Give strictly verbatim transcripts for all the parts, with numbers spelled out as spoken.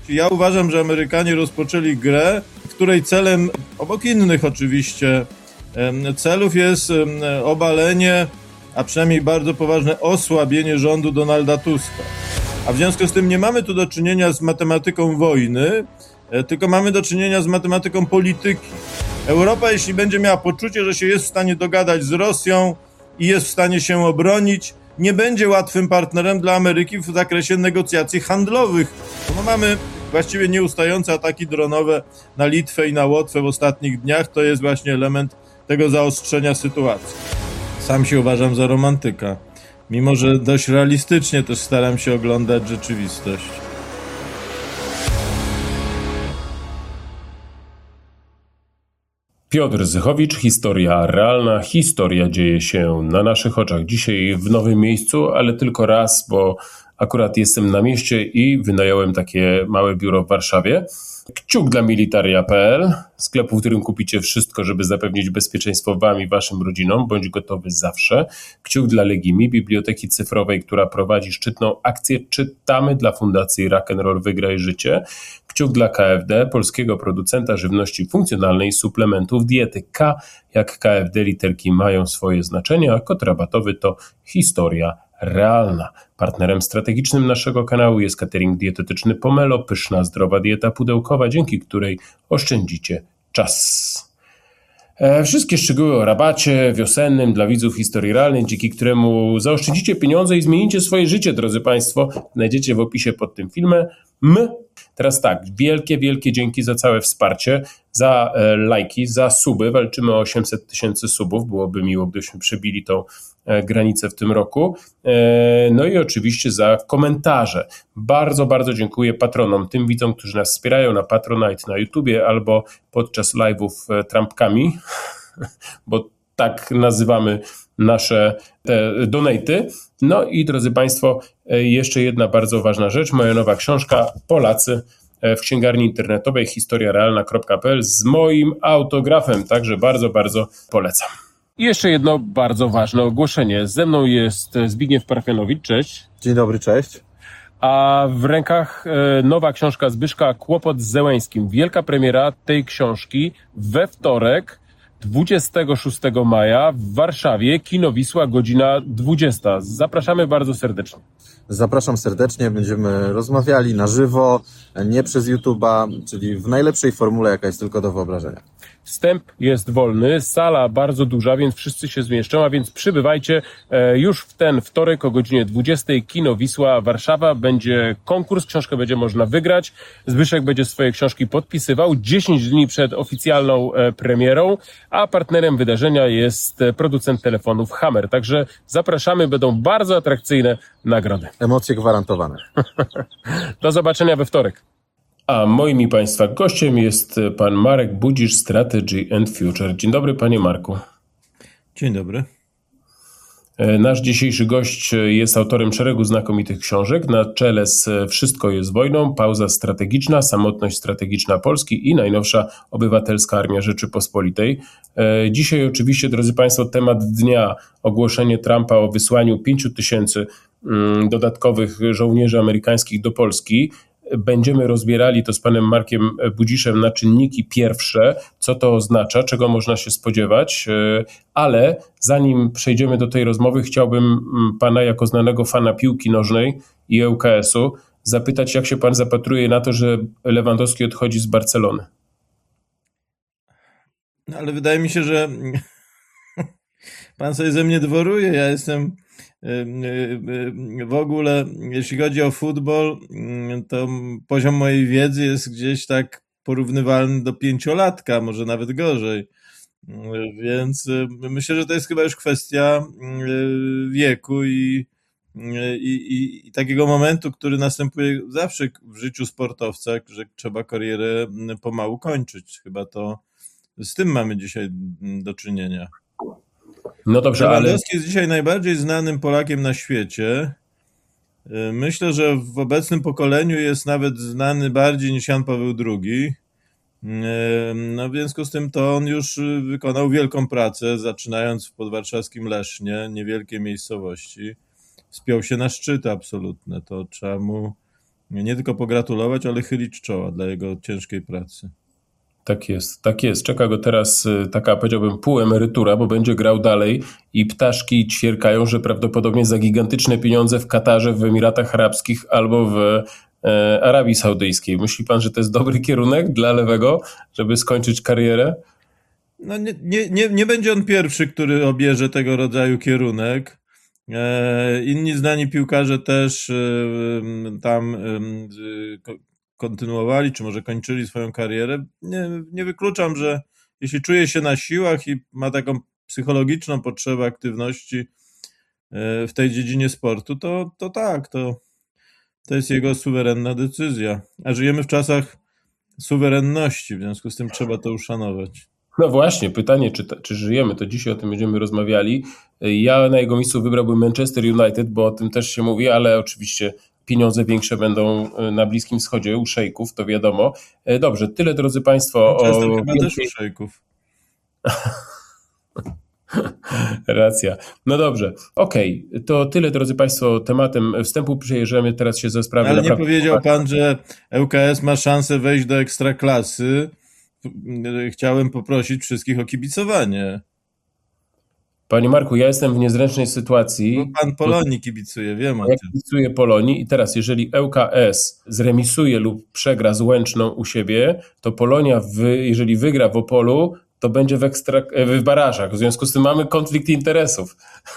Ja uważam, że Amerykanie rozpoczęli grę, w której celem, obok innych oczywiście, celów jest obalenie, a przynajmniej bardzo poważne osłabienie rządu Donalda Tuska. A w związku z tym nie mamy tu do czynienia z matematyką wojny, tylko mamy do czynienia z matematyką polityki. Europa, jeśli będzie miała poczucie, że się jest w stanie dogadać z Rosją i jest w stanie się obronić, nie będzie łatwym partnerem dla Ameryki w zakresie negocjacji handlowych. No mamy właściwie nieustające ataki dronowe na Litwę i na Łotwę w ostatnich dniach. To jest właśnie element tego zaostrzenia sytuacji. Sam się uważam za romantyka, mimo że dość realistycznie też staram się oglądać rzeczywistość. Piotr Zychowicz, historia realna. Historia dzieje się na naszych oczach. Dzisiaj w nowym miejscu, ale tylko raz, bo akurat jestem na mieście i wynająłem takie małe biuro w Warszawie. Kciuk dla militaria kropka pe el, sklepu, w którym kupicie wszystko, żeby zapewnić bezpieczeństwo wam i waszym rodzinom, bądź gotowy zawsze. Kciuk dla Legimi, biblioteki cyfrowej, która prowadzi szczytną akcję Czytamy dla Fundacji Rock'n'Roll Wygraj Życie. Kciuk dla ka ef de, polskiego producenta żywności funkcjonalnej i suplementów diety. K jak ka ef de, literki mają swoje znaczenie, a kod rabatowy to historia realna. Partnerem strategicznym naszego kanału jest catering dietetyczny Pomelo, pyszna, zdrowa dieta pudełkowa, dzięki której oszczędzicie czas. E, wszystkie szczegóły o rabacie wiosennym dla widzów historii realnej, dzięki któremu zaoszczędzicie pieniądze i zmienicie swoje życie, drodzy Państwo, znajdziecie w opisie pod tym filmem. My Teraz tak, wielkie, wielkie dzięki za całe wsparcie, za e, lajki, za suby. Walczymy o osiemset tysięcy subów. Byłoby miło, gdybyśmy przebili tą e, granicę w tym roku. E, no i oczywiście za komentarze. Bardzo, bardzo dziękuję patronom, tym widzom, którzy nas wspierają na Patronite, na YouTubie albo podczas live'ów e, trampkami, bo tak nazywamy nasze te donaty. No i drodzy Państwo, jeszcze jedna bardzo ważna rzecz. Moja nowa książka Polacy w księgarni internetowej historia realna kropka pe el z moim autografem, także bardzo, bardzo polecam. I jeszcze jedno bardzo ważne ogłoszenie. Ze mną jest Zbigniew Parfianowicz, cześć. Dzień dobry, cześć. A w rękach nowa książka Zbyszka Kłopot z Zełeńskim. Wielka premiera tej książki we wtorek, dwudziestego szóstego maja w Warszawie, Kino Wisła, godzina dwudziesta. Zapraszamy bardzo serdecznie. Zapraszam serdecznie, będziemy rozmawiali na żywo, nie przez YouTube'a, czyli w najlepszej formule, jaka jest tylko do wyobrażenia. Wstęp jest wolny, sala bardzo duża, więc wszyscy się zmieszczą, a więc przybywajcie już w ten wtorek o godzinie dwudziestej. Kino Wisła, Warszawa. Będzie konkurs, książkę będzie można wygrać. Zbyszek będzie swoje książki podpisywał dziesięć dni przed oficjalną premierą, a partnerem wydarzenia jest producent telefonów Hammer. Także zapraszamy, będą bardzo atrakcyjne nagrody. Emocje gwarantowane. Do zobaczenia we wtorek. A moim i Państwa gościem jest pan Marek Budzisz, Strategy and Future. Dzień dobry, panie Marku. Dzień dobry. Nasz dzisiejszy gość jest autorem szeregu znakomitych książek. Na czele z Wszystko jest wojną, Pauza strategiczna, Samotność strategiczna Polski i najnowsza Obywatelska Armia Rzeczypospolitej. Dzisiaj oczywiście, drodzy Państwo, temat dnia, ogłoszenie Trumpa o wysłaniu pięciu tysięcy dodatkowych żołnierzy amerykańskich do Polski. Będziemy rozbierali to z panem Markiem Budziszem na czynniki pierwsze, co to oznacza, czego można się spodziewać, ale zanim przejdziemy do tej rozmowy, chciałbym pana jako znanego fana piłki nożnej i E U K S-u zapytać, jak się pan zapatruje na to, że Lewandowski odchodzi z Barcelony? No, ale wydaje mi się, że pan sobie ze mnie dworuje. Ja jestem w ogóle, jeśli chodzi o futbol, to poziom mojej wiedzy jest gdzieś tak porównywalny do pięciolatka, może nawet gorzej. Więc myślę, że to jest chyba już kwestia wieku i, i, i takiego momentu, który następuje zawsze w życiu sportowca, że trzeba karierę pomału kończyć. Chyba to z tym mamy dzisiaj do czynienia. No dobrze, Lewandowski ale... jest dzisiaj najbardziej znanym Polakiem na świecie. Myślę, że w obecnym pokoleniu jest nawet znany bardziej niż Jan Paweł drugi. No w związku z tym to on już wykonał wielką pracę, zaczynając w podwarszawskim Lesznie, niewielkiej miejscowości. Wspiął się na szczyty absolutne, to trzeba mu nie tylko pogratulować, ale chylić czoła dla jego ciężkiej pracy. Tak jest, tak jest. Czeka go teraz taka, powiedziałbym, półemerytura, bo będzie grał dalej i ptaszki ćwierkają, że prawdopodobnie za gigantyczne pieniądze w Katarze, w Emiratach Arabskich albo w e, Arabii Saudyjskiej. Myśli pan, że to jest dobry kierunek dla lewego, żeby skończyć karierę? No nie, nie, nie, nie będzie on pierwszy, który obierze tego rodzaju kierunek. E, inni znani piłkarze też e, tam e, kontynuowali, czy może kończyli swoją karierę. Nie, nie wykluczam, że jeśli czuje się na siłach i ma taką psychologiczną potrzebę aktywności w tej dziedzinie sportu, to, to tak, to, to jest jego suwerenna decyzja. A żyjemy w czasach suwerenności, w związku z tym trzeba to uszanować. No właśnie, pytanie, czy, czy żyjemy, to dzisiaj o tym będziemy rozmawiali. Ja na jego miejscu wybrałbym Manchester United, bo o tym też się mówi, ale oczywiście pieniądze większe będą na Bliskim Wschodzie u szejków, to wiadomo. Dobrze, tyle drodzy Państwo. Manchester o chyba też u szejków. Racja. No dobrze, okej, okay. To tyle drodzy Państwo tematem wstępu. Przejeżdżamy teraz się ze sprawy. Ale nie powiedział Pan, że L K S ma szansę wejść do Ekstraklasy. Chciałem poprosić wszystkich o kibicowanie. Panie Marku, ja jestem w niezręcznej sytuacji. Bo pan Polonii kibicuje, wiem o ja tym. kibicuję Polonii i teraz jeżeli L K S zremisuje lub przegra z Łęczną u siebie, to Polonia, w, jeżeli wygra w Opolu, to będzie w, ekstra, w barażach. W związku z tym mamy konflikt interesów.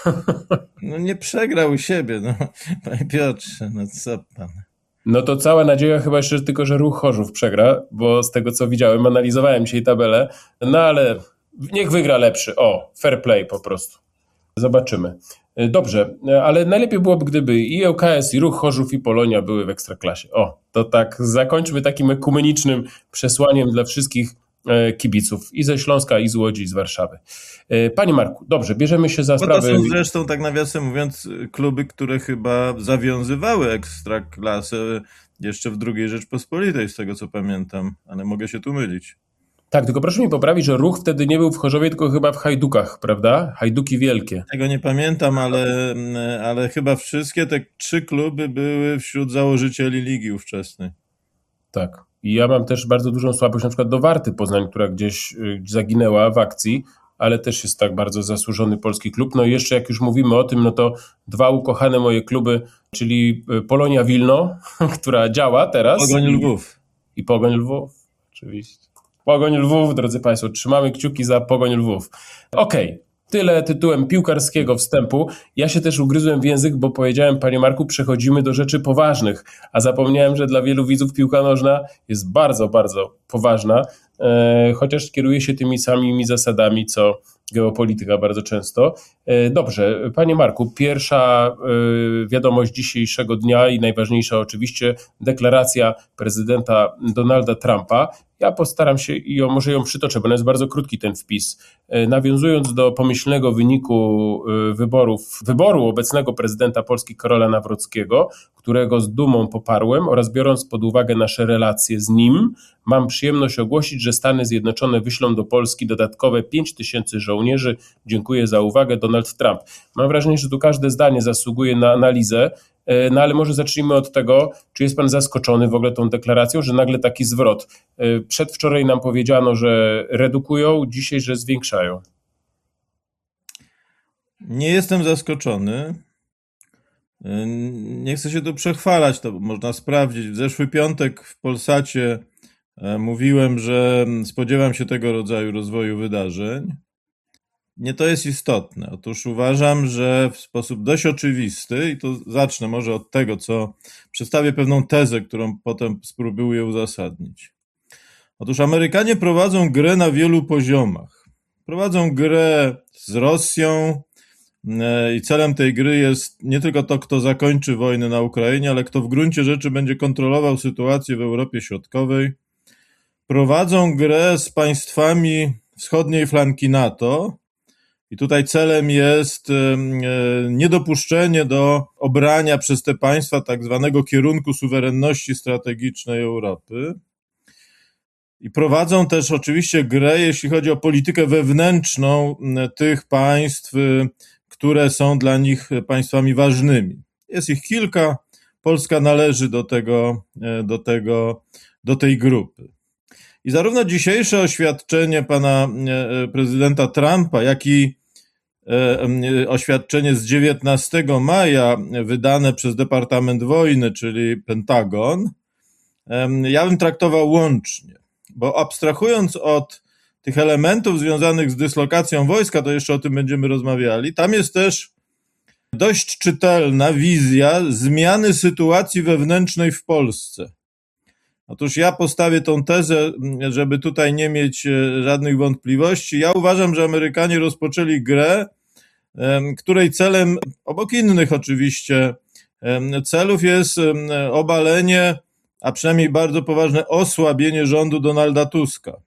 No nie przegrał u siebie, no. Panie Piotrze, no co pan... No to cała nadzieja chyba jeszcze tylko, że Ruch Chorzów przegra, bo z tego co widziałem, analizowałem dzisiaj tabelę, no ale niech wygra lepszy. O, fair play po prostu. Zobaczymy. Dobrze, ale najlepiej byłoby, gdyby i L K S, i Ruch Chorzów, i Polonia były w Ekstraklasie. O, to tak zakończmy takim ekumenicznym przesłaniem dla wszystkich kibiców i ze Śląska, i z Łodzi, i z Warszawy. Panie Marku, dobrze, bierzemy się za sprawę... Bo to są zresztą, tak nawiasem mówiąc, kluby, które chyba zawiązywały Ekstraklasę jeszcze w drugiej Rzeczpospolitej, z tego co pamiętam, ale mogę się tu mylić. Tak, tylko proszę mi poprawić, że Ruch wtedy nie był w Chorzowie, tylko chyba w Hajdukach, prawda? Hajduki Wielkie. Tego nie pamiętam, ale, ale chyba wszystkie te trzy kluby były wśród założycieli ligi ówczesnej. Tak. I ja mam też bardzo dużą słabość na przykład do Warty Poznań, która gdzieś zaginęła w akcji, ale też jest tak bardzo zasłużony polski klub. No i jeszcze jak już mówimy o tym, no to dwa ukochane moje kluby, czyli Polonia Wilno, która działa teraz. Pogoń Lwów. I, i Pogoń Lwów, oczywiście. Pogoń Lwów, drodzy Państwo, trzymamy kciuki za Pogoń Lwów. Okej. Okay. Tyle tytułem piłkarskiego wstępu. Ja się też ugryzłem w język, bo powiedziałem, panie Marku, przechodzimy do rzeczy poważnych, a zapomniałem, że dla wielu widzów piłka nożna jest bardzo, bardzo poważna, e, chociaż kieruje się tymi samymi zasadami, co geopolityka bardzo często. E, dobrze, panie Marku, pierwsza e, wiadomość dzisiejszego dnia i najważniejsza oczywiście deklaracja prezydenta Donalda Trumpa. Ja postaram się i ją, może ją przytoczę, bo jest bardzo krótki ten wpis. Nawiązując do pomyślnego wyniku wyborów, wyboru obecnego prezydenta Polski Karola Nawrockiego, którego z dumą poparłem oraz biorąc pod uwagę nasze relacje z nim, mam przyjemność ogłosić, że Stany Zjednoczone wyślą do Polski dodatkowe pięć tysięcy żołnierzy. Dziękuję za uwagę, Donald Trump. Mam wrażenie, że tu każde zdanie zasługuje na analizę. No ale może zacznijmy od tego, czy jest pan zaskoczony w ogóle tą deklaracją, że nagle taki zwrot. Przedwczoraj nam powiedziano, że redukują, dzisiaj, że zwiększają. Nie jestem zaskoczony. Nie chcę się tu przechwalać, to można sprawdzić. W zeszły piątek w Polsacie mówiłem, że spodziewam się tego rodzaju rozwoju wydarzeń. Nie to jest istotne. Otóż uważam, że w sposób dość oczywisty, i to zacznę może od tego, co przedstawię pewną tezę, którą potem spróbuję uzasadnić. Otóż Amerykanie prowadzą grę na wielu poziomach. Prowadzą grę z Rosją i celem tej gry jest nie tylko to, kto zakończy wojnę na Ukrainie, ale kto w gruncie rzeczy będzie kontrolował sytuację w Europie Środkowej. Prowadzą grę z państwami wschodniej flanki NATO, i tutaj celem jest niedopuszczenie do obrania przez te państwa tak zwanego kierunku suwerenności strategicznej Europy. I prowadzą też oczywiście grę, jeśli chodzi o politykę wewnętrzną tych państw, które są dla nich państwami ważnymi. Jest ich kilka. Polska należy do tego, do tego, do tej grupy. I zarówno dzisiejsze oświadczenie pana prezydenta Trumpa, jak i oświadczenie z dziewiętnastego maja wydane przez Departament Wojny, czyli Pentagon, ja bym traktował łącznie, bo abstrahując od tych elementów związanych z dyslokacją wojska, to jeszcze o tym będziemy rozmawiali, tam jest też dość czytelna wizja zmiany sytuacji wewnętrznej w Polsce. Otóż ja postawię tą tezę, żeby tutaj nie mieć żadnych wątpliwości. Ja uważam, że Amerykanie rozpoczęli grę, której celem, obok innych oczywiście celów, jest obalenie, a przynajmniej bardzo poważne osłabienie rządu Donalda Tuska.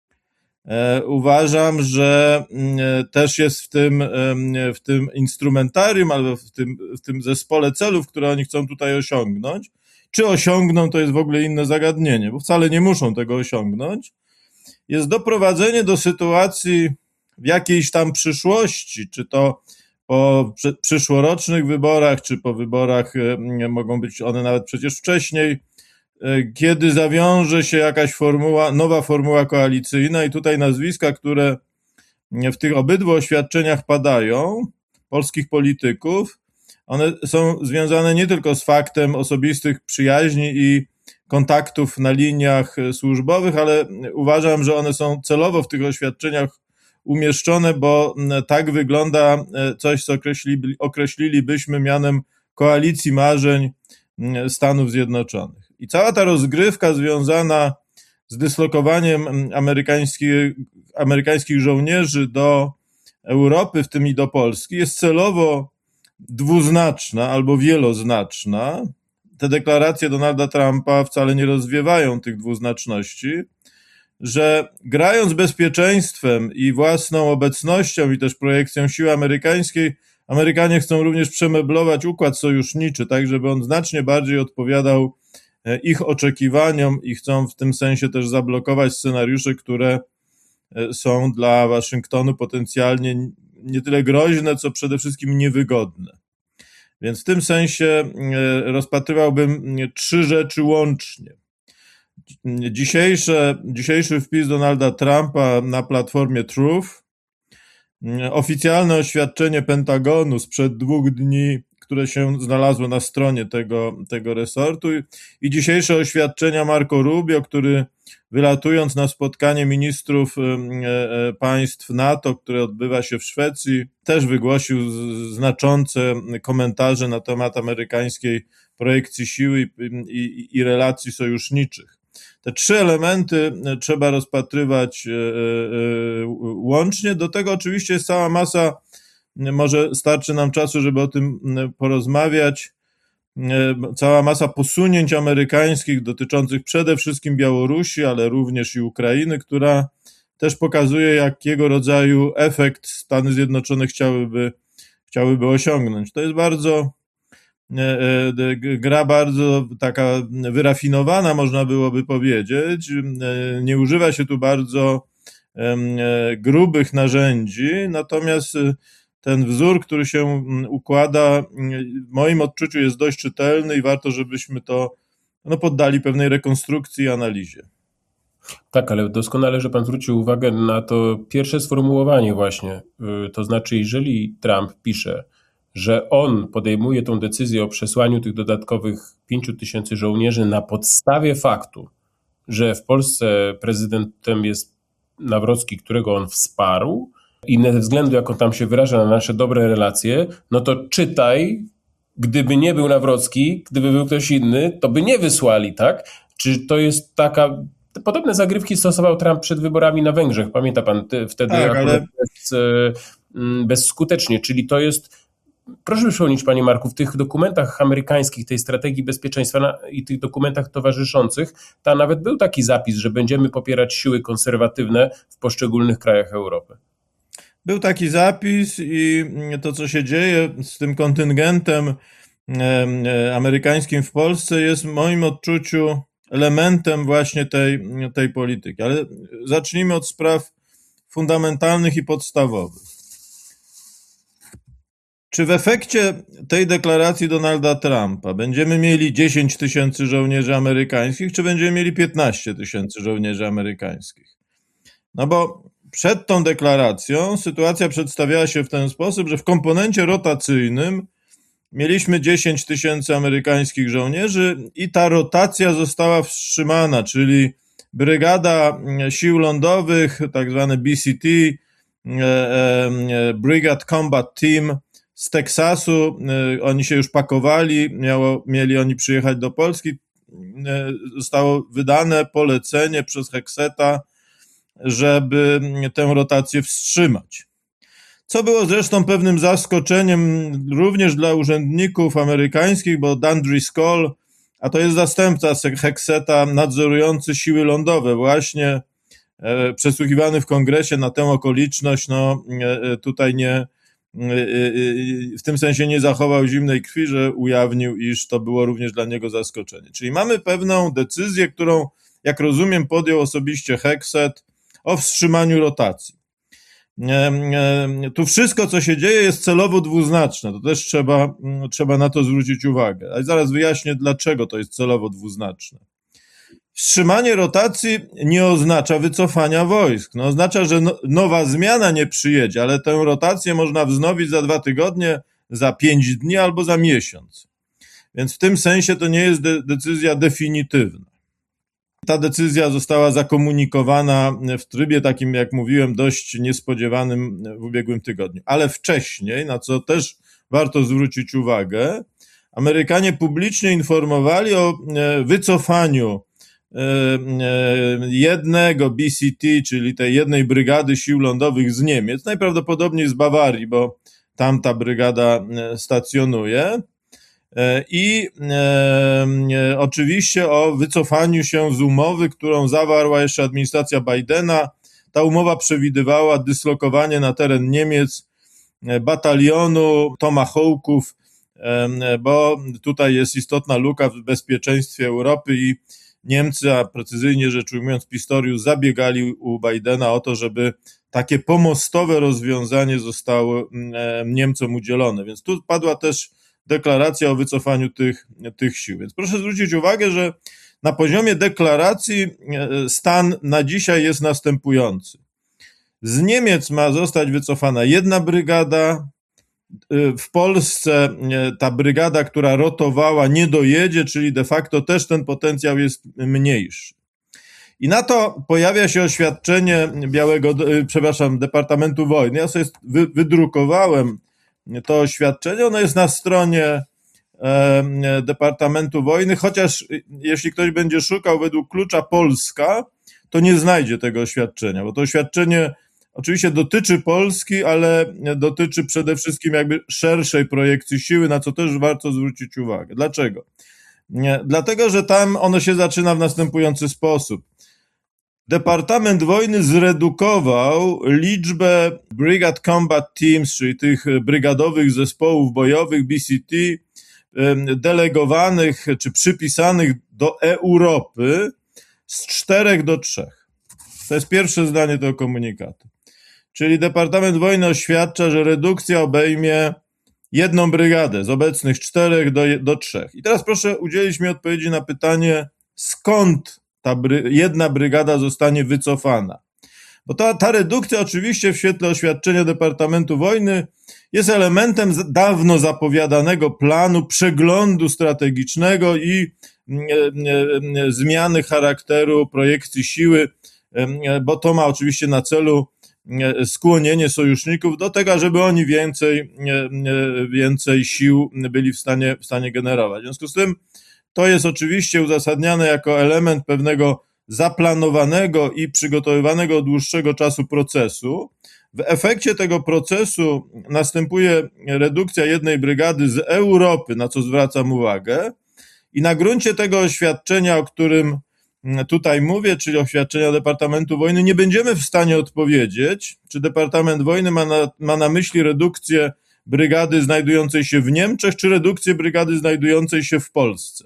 Uważam, że też jest w tym, w tym instrumentarium albo w tym, w tym zespole celów, które oni chcą tutaj osiągnąć. Czy osiągną, to jest w ogóle inne zagadnienie, bo wcale nie muszą tego osiągnąć. Jest doprowadzenie do sytuacji w jakiejś tam przyszłości, czy to po przyszłorocznych wyborach, czy po wyborach, mogą być one nawet przecież wcześniej, kiedy zawiąże się jakaś formuła, nowa formuła koalicyjna i tutaj nazwiska, które w tych obydwu oświadczeniach padają, polskich polityków, one są związane nie tylko z faktem osobistych przyjaźni i kontaktów na liniach służbowych, ale uważam, że one są celowo w tych oświadczeniach umieszczone, bo tak wygląda coś, co określili, określilibyśmy mianem koalicji marzeń Stanów Zjednoczonych. I cała ta rozgrywka związana z dyslokowaniem amerykańskich, amerykańskich żołnierzy do Europy, w tym i do Polski, jest celowo dwuznaczna albo wieloznaczna. Te deklaracje Donalda Trumpa wcale nie rozwiewają tych dwuznaczności, że grając bezpieczeństwem i własną obecnością i też projekcją siły amerykańskiej, Amerykanie chcą również przemeblować układ sojuszniczy, tak żeby on znacznie bardziej odpowiadał ich oczekiwaniom i chcą w tym sensie też zablokować scenariusze, które są dla Waszyngtonu potencjalnie nie tyle groźne, co przede wszystkim niewygodne. Więc w tym sensie rozpatrywałbym trzy rzeczy łącznie. Dzisiejsze, dzisiejszy wpis Donalda Trumpa na platformie Truth, oficjalne oświadczenie Pentagonu sprzed dwóch dni, które się znalazło na stronie tego, tego resortu i dzisiejsze oświadczenia Marco Rubio, który wylatując na spotkanie ministrów państw NATO, które odbywa się w Szwecji, też wygłosił znaczące komentarze na temat amerykańskiej projekcji siły i, i, i relacji sojuszniczych. Te trzy elementy trzeba rozpatrywać łącznie. Do tego oczywiście jest cała masa, może starczy nam czasu, żeby o tym porozmawiać, cała masa posunięć amerykańskich dotyczących przede wszystkim Białorusi, ale również i Ukrainy, która też pokazuje, jakiego rodzaju efekt Stany Zjednoczone chciałyby, chciałyby osiągnąć. To jest bardzo gra bardzo taka wyrafinowana, można byłoby powiedzieć. Nie używa się tu bardzo grubych narzędzi, natomiast ten wzór, który się układa, w moim odczuciu jest dość czytelny i warto, żebyśmy to no, poddali pewnej rekonstrukcji i analizie. Tak, ale doskonale, że pan zwrócił uwagę na to pierwsze sformułowanie właśnie. To znaczy, jeżeli Trump pisze, że on podejmuje tą decyzję o przesłaniu tych dodatkowych pięciu tysięcy żołnierzy na podstawie faktu, że w Polsce prezydentem jest Nawrocki, którego on wsparł i ze względu, jak on tam się wyraża, na nasze dobre relacje, no to czytaj, gdyby nie był Nawrocki, gdyby był ktoś inny, to by nie wysłali, tak? Czy to jest taka... Podobne zagrywki stosował Trump przed wyborami na Węgrzech, pamięta pan, wtedy tak, ale... bez, bezskutecznie, czyli to jest... Proszę przypomnieć, panie Marku, w tych dokumentach amerykańskich, tej strategii bezpieczeństwa i tych dokumentach towarzyszących, tam nawet był taki zapis, że będziemy popierać siły konserwatywne w poszczególnych krajach Europy. Był taki zapis i to, co się dzieje z tym kontyngentem amerykańskim w Polsce, jest w moim odczuciu elementem właśnie tej, tej polityki. Ale zacznijmy od spraw fundamentalnych i podstawowych. Czy w efekcie tej deklaracji Donalda Trumpa będziemy mieli dziesięć tysięcy żołnierzy amerykańskich, czy będziemy mieli piętnaście tysięcy żołnierzy amerykańskich? No bo przed tą deklaracją sytuacja przedstawiała się w ten sposób, że w komponencie rotacyjnym mieliśmy dziesięć tysięcy amerykańskich żołnierzy i ta rotacja została wstrzymana, czyli Brygada Sił Lądowych, tak zwane B C T, Brigade Combat Team z Teksasu, oni się już pakowali, miało, mieli oni przyjechać do Polski, zostało wydane polecenie przez Hexeta, żeby tę rotację wstrzymać. Co było zresztą pewnym zaskoczeniem również dla urzędników amerykańskich, bo Dan Driscoll, a to jest zastępca Hexeta nadzorujący siły lądowe, właśnie e, przesłuchiwany w kongresie na tę okoliczność, no e, tutaj nie, e, w tym sensie nie zachował zimnej krwi, że ujawnił, iż to było również dla niego zaskoczenie. Czyli mamy pewną decyzję, którą, jak rozumiem, podjął osobiście Hexet o wstrzymaniu rotacji. Tu wszystko, co się dzieje, jest celowo dwuznaczne. To też trzeba, trzeba na to zwrócić uwagę. A zaraz wyjaśnię, dlaczego to jest celowo dwuznaczne. Wstrzymanie rotacji nie oznacza wycofania wojsk. No, oznacza, że no, nowa zmiana nie przyjedzie, ale tę rotację można wznowić za dwa tygodnie, za pięć dni albo za miesiąc. Więc w tym sensie to nie jest de- decyzja definitywna. Ta decyzja została zakomunikowana w trybie takim, jak mówiłem, dość niespodziewanym w ubiegłym tygodniu. Ale wcześniej, na co też warto zwrócić uwagę, Amerykanie publicznie informowali o wycofaniu jednego B C T, czyli tej jednej brygady sił lądowych z Niemiec, najprawdopodobniej z Bawarii, bo tam ta brygada stacjonuje. I e, oczywiście o wycofaniu się z umowy, którą zawarła jeszcze administracja Bidena. Ta umowa przewidywała dyslokowanie na teren Niemiec batalionu Tomahawków, e, bo tutaj jest istotna luka w bezpieczeństwie Europy i Niemcy, a precyzyjnie rzecz ujmując Pistorius, zabiegali u Bidena o to, żeby takie pomostowe rozwiązanie zostało e, Niemcom udzielone. Więc tu padła też deklaracja o wycofaniu tych, tych sił. Więc proszę zwrócić uwagę, że na poziomie deklaracji stan na dzisiaj jest następujący. Z Niemiec ma zostać wycofana jedna brygada, w Polsce ta brygada, która rotowała, nie dojedzie, czyli de facto też ten potencjał jest mniejszy. I na to pojawia się oświadczenie Białego, przepraszam, Departamentu Wojny. Ja sobie wydrukowałem to oświadczenie, ono jest na stronie e, Departamentu Wojny, chociaż jeśli ktoś będzie szukał według klucza Polska, to nie znajdzie tego oświadczenia, bo to oświadczenie oczywiście dotyczy Polski, ale dotyczy przede wszystkim jakby szerszej projekcji siły, na co też warto zwrócić uwagę. Dlaczego? Nie, dlatego, że tam ono się zaczyna w następujący sposób. Departament Wojny zredukował liczbę Brigade Combat Teams, czyli tych brygadowych zespołów bojowych B C T, delegowanych czy przypisanych do Europy z czterech do trzech. To jest pierwsze zdanie tego komunikatu. Czyli Departament Wojny oświadcza, że redukcja obejmie jedną brygadę z obecnych czterech do, do trzech. I teraz proszę udzielić mi odpowiedzi na pytanie, skąd ta bry, jedna brygada zostanie wycofana. Bo ta, ta redukcja oczywiście w świetle oświadczenia Departamentu Wojny jest elementem dawno zapowiadanego planu przeglądu strategicznego i e, e, zmiany charakteru projekcji siły, e, bo to ma oczywiście na celu skłonienie sojuszników do tego, żeby oni więcej, więcej sił byli w stanie, w stanie generować. W związku z tym to jest oczywiście uzasadniane jako element pewnego zaplanowanego i przygotowywanego od dłuższego czasu procesu. W efekcie tego procesu następuje redukcja jednej brygady z Europy, na co zwracam uwagę, i na gruncie tego oświadczenia, o którym tutaj mówię, czyli oświadczenia Departamentu Wojny, nie będziemy w stanie odpowiedzieć, czy Departament Wojny ma na, ma na myśli redukcję brygady znajdującej się w Niemczech, czy redukcję brygady znajdującej się w Polsce.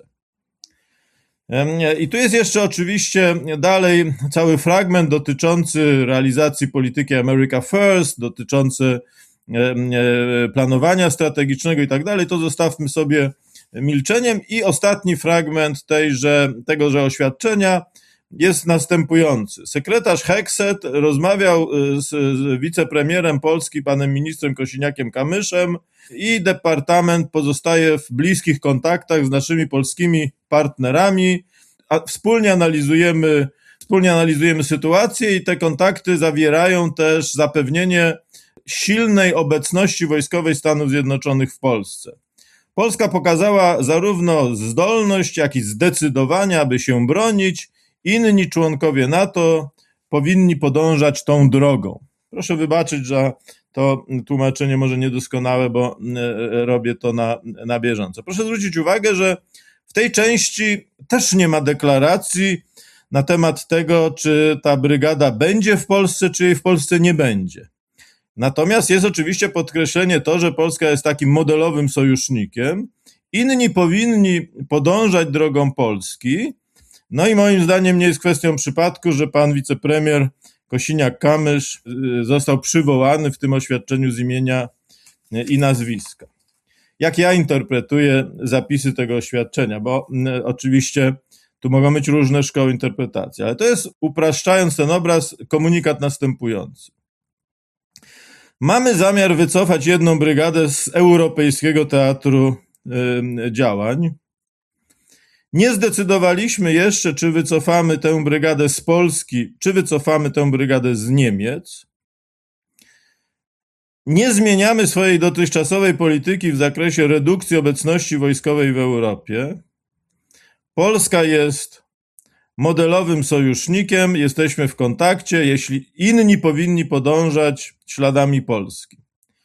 I tu jest jeszcze oczywiście dalej cały fragment dotyczący realizacji polityki America First, dotyczący planowania strategicznego i tak dalej, to zostawmy sobie milczeniem. I ostatni fragment tejże, tegoże oświadczenia jest następujący. Sekretarz Hegseth rozmawiał z, z wicepremierem Polski, panem ministrem Kosiniakiem-Kamyszem, i departament pozostaje w bliskich kontaktach z naszymi polskimi partnerami, a wspólnie analizujemy, wspólnie analizujemy sytuację i te kontakty zawierają też zapewnienie silnej obecności wojskowej Stanów Zjednoczonych w Polsce. Polska pokazała zarówno zdolność, jak i zdecydowanie, aby się bronić. Inni członkowie NATO powinni podążać tą drogą. Proszę wybaczyć, że to tłumaczenie może niedoskonałe, bo robię to na, na bieżąco. Proszę zwrócić uwagę, że w tej części też nie ma deklaracji na temat tego, czy ta brygada będzie w Polsce, czy jej w Polsce nie będzie. Natomiast jest oczywiście podkreślenie to, że Polska jest takim modelowym sojusznikiem. Inni powinni podążać drogą Polski. No i moim zdaniem nie jest kwestią przypadku, że pan wicepremier Kosiniak-Kamysz został przywołany w tym oświadczeniu z imienia i nazwiska. Jak ja interpretuję zapisy tego oświadczenia, bo oczywiście tu mogą być różne szkoły interpretacji, ale to jest, upraszczając ten obraz, komunikat następujący. Mamy zamiar wycofać jedną brygadę z Europejskiego Teatru y, Działań. Nie zdecydowaliśmy jeszcze, czy wycofamy tę brygadę z Polski, czy wycofamy tę brygadę z Niemiec. Nie zmieniamy swojej dotychczasowej polityki w zakresie redukcji obecności wojskowej w Europie. Polska jest modelowym sojusznikiem, jesteśmy w kontakcie, jeśli inni powinni podążać śladami Polski.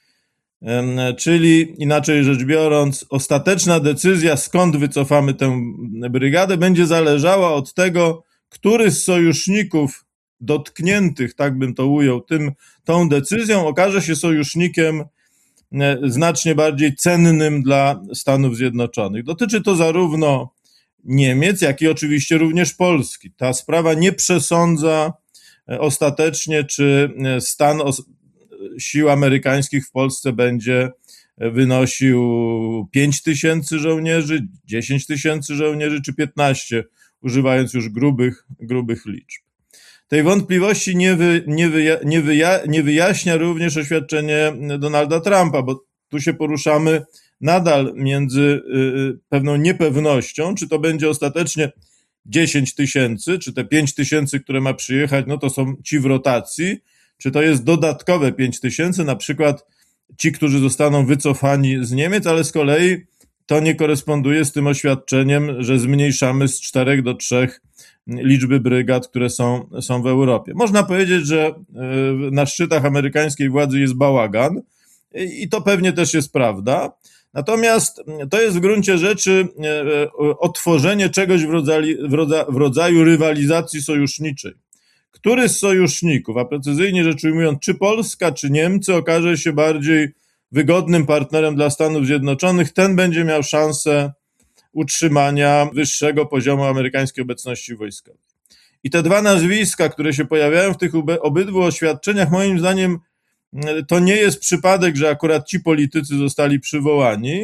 Czyli inaczej rzecz biorąc, ostateczna decyzja, skąd wycofamy tę brygadę, będzie zależała od tego, który z sojuszników dotkniętych, tak bym to ujął, tym, tą decyzją okaże się sojusznikiem znacznie bardziej cennym dla Stanów Zjednoczonych. Dotyczy to zarówno Niemiec, jak i oczywiście również Polski. Ta sprawa nie przesądza ostatecznie, czy stan sił amerykańskich w Polsce będzie wynosił pięć tysięcy żołnierzy, dziesięć tysięcy żołnierzy czy piętnaście, używając już grubych, grubych liczb. Tej wątpliwości nie, wy, nie, wyja, nie, wyja, nie wyjaśnia również oświadczenie Donalda Trumpa, bo tu się poruszamy nadal między y, pewną niepewnością, czy to będzie ostatecznie dziesięć tysięcy, czy te pięć tysięcy, które ma przyjechać, no to są ci w rotacji, czy to jest dodatkowe pięć tysięcy, na przykład ci, którzy zostaną wycofani z Niemiec, ale z kolei to nie koresponduje z tym oświadczeniem, że zmniejszamy z czterech do trzech liczby brygad, które są, są w Europie. Można powiedzieć, że na szczytach amerykańskiej władzy jest bałagan i to pewnie też jest prawda. Natomiast to jest w gruncie rzeczy otworzenie czegoś w rodzaju, w rodzaju, w rodzaju rywalizacji sojuszniczej. Który z sojuszników, a precyzyjnie rzecz ujmując, czy Polska, czy Niemcy, okaże się bardziej wygodnym partnerem dla Stanów Zjednoczonych, ten będzie miał szansę utrzymania wyższego poziomu amerykańskiej obecności wojskowej. I te dwa nazwiska, które się pojawiają w tych obydwu oświadczeniach, moim zdaniem to nie jest przypadek, że akurat ci politycy zostali przywołani,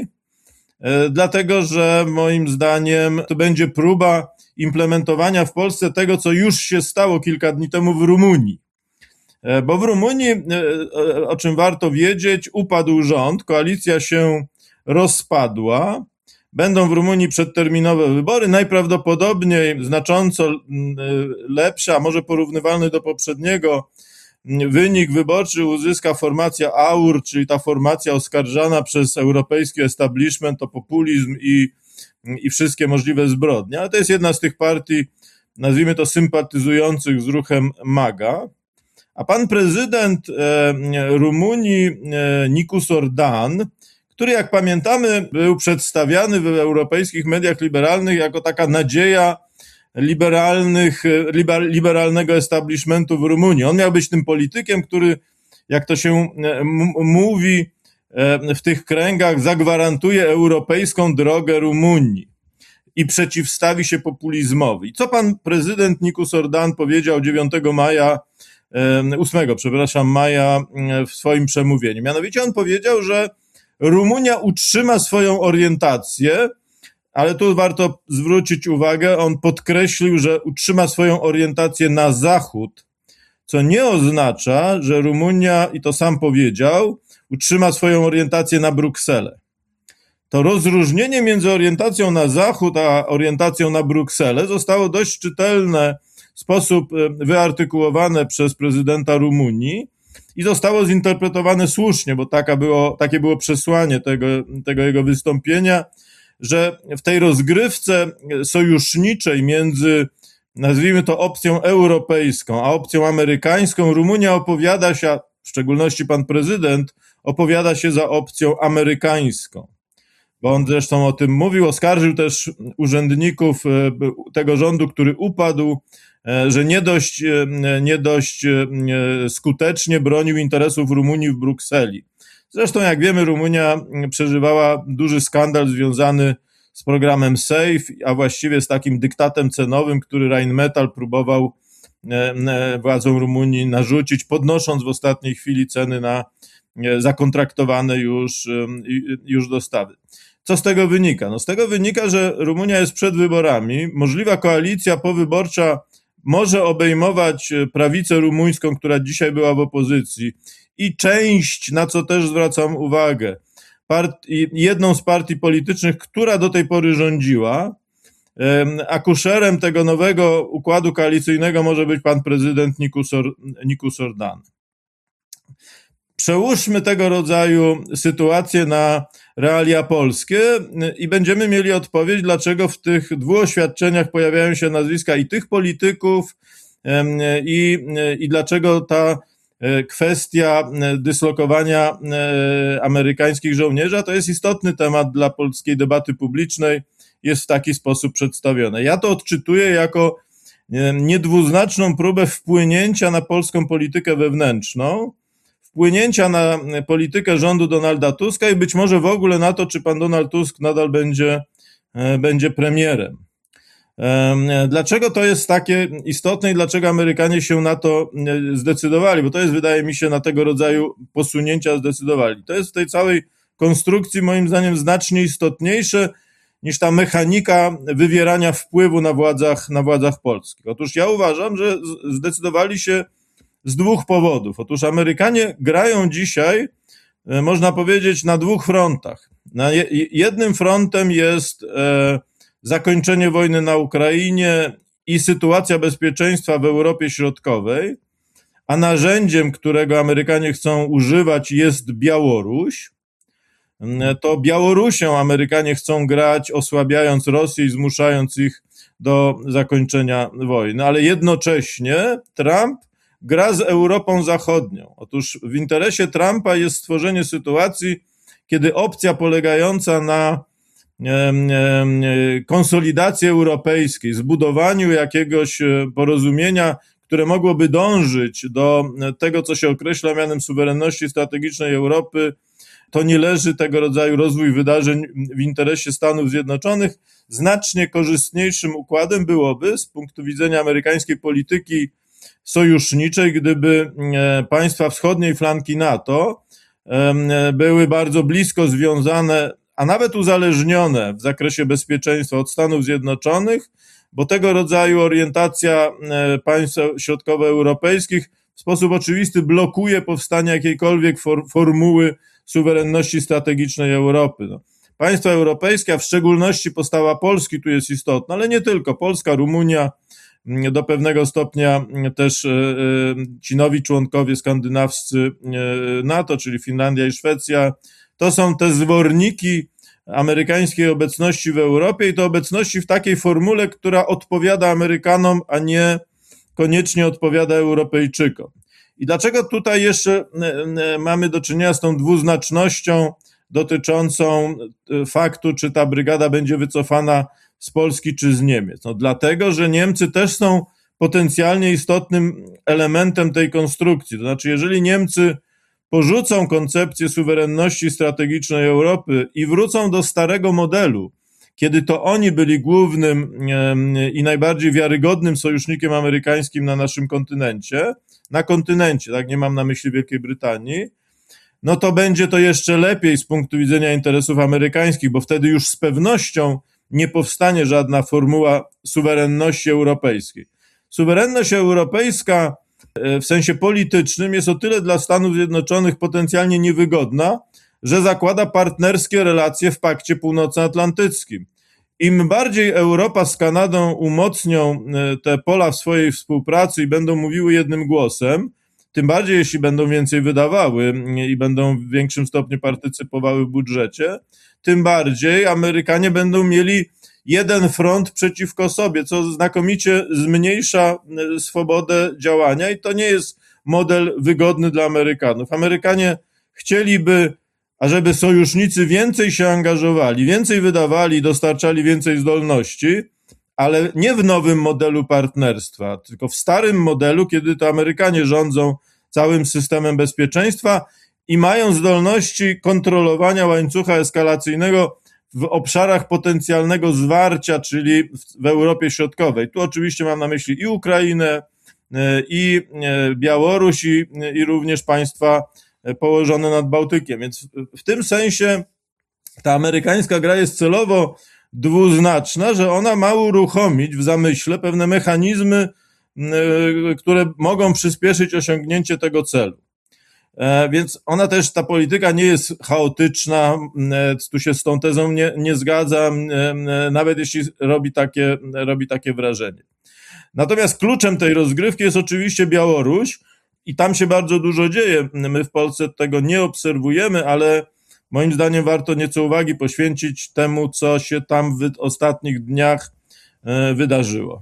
dlatego że moim zdaniem to będzie próba implementowania w Polsce tego, co już się stało kilka dni temu w Rumunii. Bo w Rumunii, o czym warto wiedzieć, upadł rząd, koalicja się rozpadła, będą w Rumunii przedterminowe wybory, najprawdopodobniej znacząco lepsze, a może porównywalny do poprzedniego wynik wyborczy uzyska formacja A U R, czyli ta formacja oskarżana przez europejski establishment o populizm i, i wszystkie możliwe zbrodnie. Ale to jest jedna z tych partii, nazwijmy to sympatyzujących z ruchem MAGA. A pan prezydent Rumunii Nicus Orban, który jak pamiętamy był przedstawiany w europejskich mediach liberalnych jako taka nadzieja liberalnych, liber, liberalnego establishmentu w Rumunii. On miał być tym politykiem, który, jak to się m- mówi w tych kręgach, zagwarantuje europejską drogę Rumunii i przeciwstawi się populizmowi. Co pan prezydent Nicus Orban powiedział dziewiątego maja ósmego, przepraszam, maja w swoim przemówieniu. Mianowicie on powiedział, że Rumunia utrzyma swoją orientację, ale tu warto zwrócić uwagę, on podkreślił, że utrzyma swoją orientację na zachód, co nie oznacza, że Rumunia, i to sam powiedział, utrzyma swoją orientację na Brukselę. To rozróżnienie między orientacją na zachód a orientacją na Brukselę zostało dość czytelne w sposób wyartykułowane przez prezydenta Rumunii i zostało zinterpretowane słusznie, bo taka było, takie było przesłanie tego, tego jego wystąpienia, że w tej rozgrywce sojuszniczej między, nazwijmy to, opcją europejską a opcją amerykańską, Rumunia opowiada się, w szczególności pan prezydent, opowiada się za opcją amerykańską. Bo on zresztą o tym mówił, oskarżył też urzędników tego rządu, który upadł, że nie dość, nie dość skutecznie bronił interesów Rumunii w Brukseli. Zresztą, jak wiemy, Rumunia przeżywała duży skandal związany z programem SAFE, a właściwie z takim dyktatem cenowym, który Rheinmetall próbował władzom Rumunii narzucić, podnosząc w ostatniej chwili ceny na zakontraktowane już, już dostawy. Co z tego wynika? No z tego wynika, że Rumunia jest przed wyborami. Możliwa koalicja powyborcza może obejmować prawicę rumuńską, która dzisiaj była w opozycji, i część, na co też zwracam uwagę, part- jedną z partii politycznych, która do tej pory rządziła, akuszerem tego nowego układu koalicyjnego może być pan prezydent Nicus Orban. Przełóżmy tego rodzaju sytuację na realia polskie i będziemy mieli odpowiedź, dlaczego w tych dwóch oświadczeniach pojawiają się nazwiska i tych polityków i, i dlaczego ta kwestia dyslokowania amerykańskich żołnierzy, to jest istotny temat dla polskiej debaty publicznej, jest w taki sposób przedstawione. Ja to odczytuję jako niedwuznaczną próbę wpłynięcia na polską politykę wewnętrzną, wpłynięcia na politykę rządu Donalda Tuska i być może w ogóle na to, czy pan Donald Tusk nadal będzie, będzie premierem. Dlaczego to jest takie istotne i dlaczego Amerykanie się na to zdecydowali? Bo to jest, wydaje mi się, na tego rodzaju posunięcia zdecydowali. To jest w tej całej konstrukcji moim zdaniem znacznie istotniejsze niż ta mechanika wywierania wpływu na władzach, na władzach polskich. Otóż ja uważam, że zdecydowali się z dwóch powodów. Otóż Amerykanie grają dzisiaj, można powiedzieć, na dwóch frontach. Na jednym frontem jest e, zakończenie wojny na Ukrainie i sytuacja bezpieczeństwa w Europie Środkowej, a narzędziem, którego Amerykanie chcą używać, jest Białoruś. To Białorusią Amerykanie chcą grać, osłabiając Rosję i zmuszając ich do zakończenia wojny, ale jednocześnie Trump gra z Europą Zachodnią. Otóż w interesie Trumpa jest stworzenie sytuacji, kiedy opcja polegająca na konsolidacji europejskiej, zbudowaniu jakiegoś porozumienia, które mogłoby dążyć do tego, co się określa mianem suwerenności strategicznej Europy, to nie leży tego rodzaju rozwój wydarzeń w interesie Stanów Zjednoczonych. Znacznie korzystniejszym układem byłoby z punktu widzenia amerykańskiej polityki sojuszniczej, gdyby państwa wschodniej flanki NATO były bardzo blisko związane, a nawet uzależnione w zakresie bezpieczeństwa od Stanów Zjednoczonych, bo tego rodzaju orientacja państw środkowoeuropejskich w sposób oczywisty blokuje powstanie jakiejkolwiek for, formuły suwerenności strategicznej Europy. No. Państwa europejskie, a w szczególności postawa Polski tu jest istotna, ale nie tylko. Polska, Rumunia, do pewnego stopnia też ci nowi członkowie skandynawscy NATO, czyli Finlandia i Szwecja, to są te zworniki amerykańskiej obecności w Europie i to obecności w takiej formule, która odpowiada Amerykanom, a nie koniecznie odpowiada Europejczykom. I dlaczego tutaj jeszcze mamy do czynienia z tą dwuznacznością dotyczącą faktu, czy ta brygada będzie wycofana z Polski czy z Niemiec? No dlatego, że Niemcy też są potencjalnie istotnym elementem tej konstrukcji. To znaczy, jeżeli Niemcy porzucą koncepcję suwerenności strategicznej Europy i wrócą do starego modelu, kiedy to oni byli głównym i najbardziej wiarygodnym sojusznikiem amerykańskim na naszym kontynencie, na kontynencie, tak, nie mam na myśli Wielkiej Brytanii, no to będzie to jeszcze lepiej z punktu widzenia interesów amerykańskich, bo wtedy już z pewnością nie powstanie żadna formuła suwerenności europejskiej. Suwerenność europejska w sensie politycznym jest o tyle dla Stanów Zjednoczonych potencjalnie niewygodna, że zakłada partnerskie relacje w Pakcie Północnoatlantyckim. Im bardziej Europa z Kanadą umocnią te pola w swojej współpracy i będą mówiły jednym głosem, tym bardziej jeśli będą więcej wydawały i będą w większym stopniu partycypowały w budżecie, tym bardziej Amerykanie będą mieli jeden front przeciwko sobie, co znakomicie zmniejsza swobodę działania i to nie jest model wygodny dla Amerykanów. Amerykanie chcieliby, ażeby sojusznicy więcej się angażowali, więcej wydawali, dostarczali więcej zdolności, ale nie w nowym modelu partnerstwa, tylko w starym modelu, kiedy to Amerykanie rządzą całym systemem bezpieczeństwa i mają zdolności kontrolowania łańcucha eskalacyjnego w obszarach potencjalnego zwarcia, czyli w Europie Środkowej. Tu oczywiście mam na myśli i Ukrainę, i Białoruś, i, i również państwa położone nad Bałtykiem. Więc w tym sensie ta amerykańska gra jest celowo dwuznaczna, że ona ma uruchomić w zamyśle pewne mechanizmy, które mogą przyspieszyć osiągnięcie tego celu. Więc ona też, ta polityka nie jest chaotyczna, tu się z tą tezą nie, nie zgadzam, nawet jeśli robi takie, robi takie wrażenie. Natomiast kluczem tej rozgrywki jest oczywiście Białoruś i tam się bardzo dużo dzieje. My w Polsce tego nie obserwujemy, ale moim zdaniem warto nieco uwagi poświęcić temu, co się tam w ostatnich dniach wydarzyło.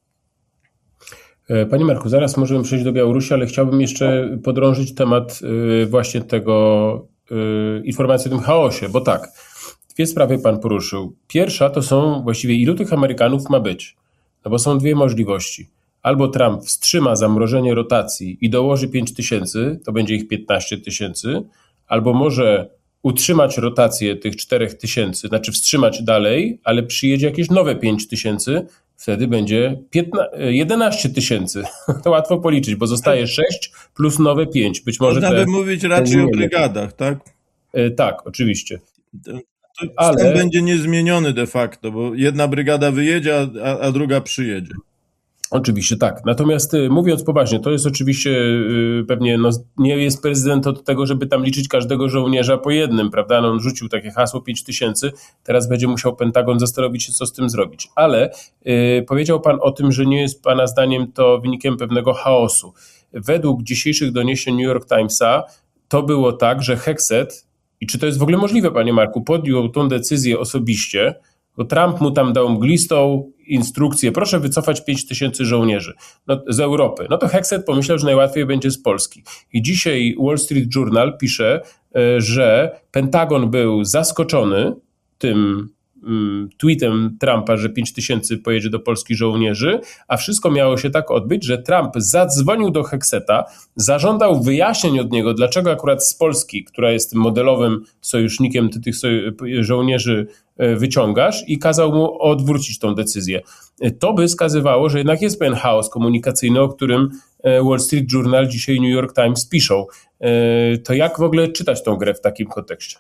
Panie Marku, zaraz możemy przejść do Białorusi, ale chciałbym jeszcze podrążyć temat właśnie tego, informacji o tym chaosie, bo tak, dwie sprawy pan poruszył. Pierwsza to są właściwie ilu tych Amerykanów ma być, no bo są dwie możliwości. Albo Trump wstrzyma zamrożenie rotacji i dołoży pięć tysięcy, to będzie ich piętnaście tysięcy, albo może utrzymać rotację tych czterech tysięcy, znaczy wstrzymać dalej, ale przyjedzie jakieś nowe pięć tysięcy, wtedy będzie jedenaście tysięcy. To łatwo policzyć, bo zostaje sześć plus nowe pięć. Być może można te, by mówić raczej o brygadach, tak? E, tak, oczywiście. To, to ale będzie niezmieniony de facto, bo jedna brygada wyjedzie, a, a druga przyjedzie. Oczywiście tak. Natomiast mówiąc poważnie, to jest oczywiście yy, pewnie, no, nie jest prezydent od tego, żeby tam liczyć każdego żołnierza po jednym, prawda? No, on rzucił takie hasło pięć tysięcy, teraz będzie musiał Pentagon zastanowić się, co z tym zrobić. Ale yy, powiedział pan o tym, że nie jest pana zdaniem to wynikiem pewnego chaosu. Według dzisiejszych doniesień New York Timesa to było tak, że Hexet, i czy to jest w ogóle możliwe, panie Marku, podjął tą decyzję osobiście, bo Trump mu tam dał mglistą instrukcję, proszę wycofać pięć tysięcy żołnierzy no, z Europy. No to Hexet pomyślał, że najłatwiej będzie z Polski. I dzisiaj Wall Street Journal pisze, że Pentagon był zaskoczony tym tweetem Trumpa, że pięć tysięcy pojedzie do Polski żołnierzy, a wszystko miało się tak odbyć, że Trump zadzwonił do Hexeta, zażądał wyjaśnień od niego, dlaczego akurat z Polski, która jest tym modelowym sojusznikiem, ty tych żołnierzy wyciągasz i kazał mu odwrócić tą decyzję. To by wskazywało, że jednak jest pewien chaos komunikacyjny, o którym Wall Street Journal, dzisiaj New York Times piszą. To jak w ogóle czytać tą grę w takim kontekście?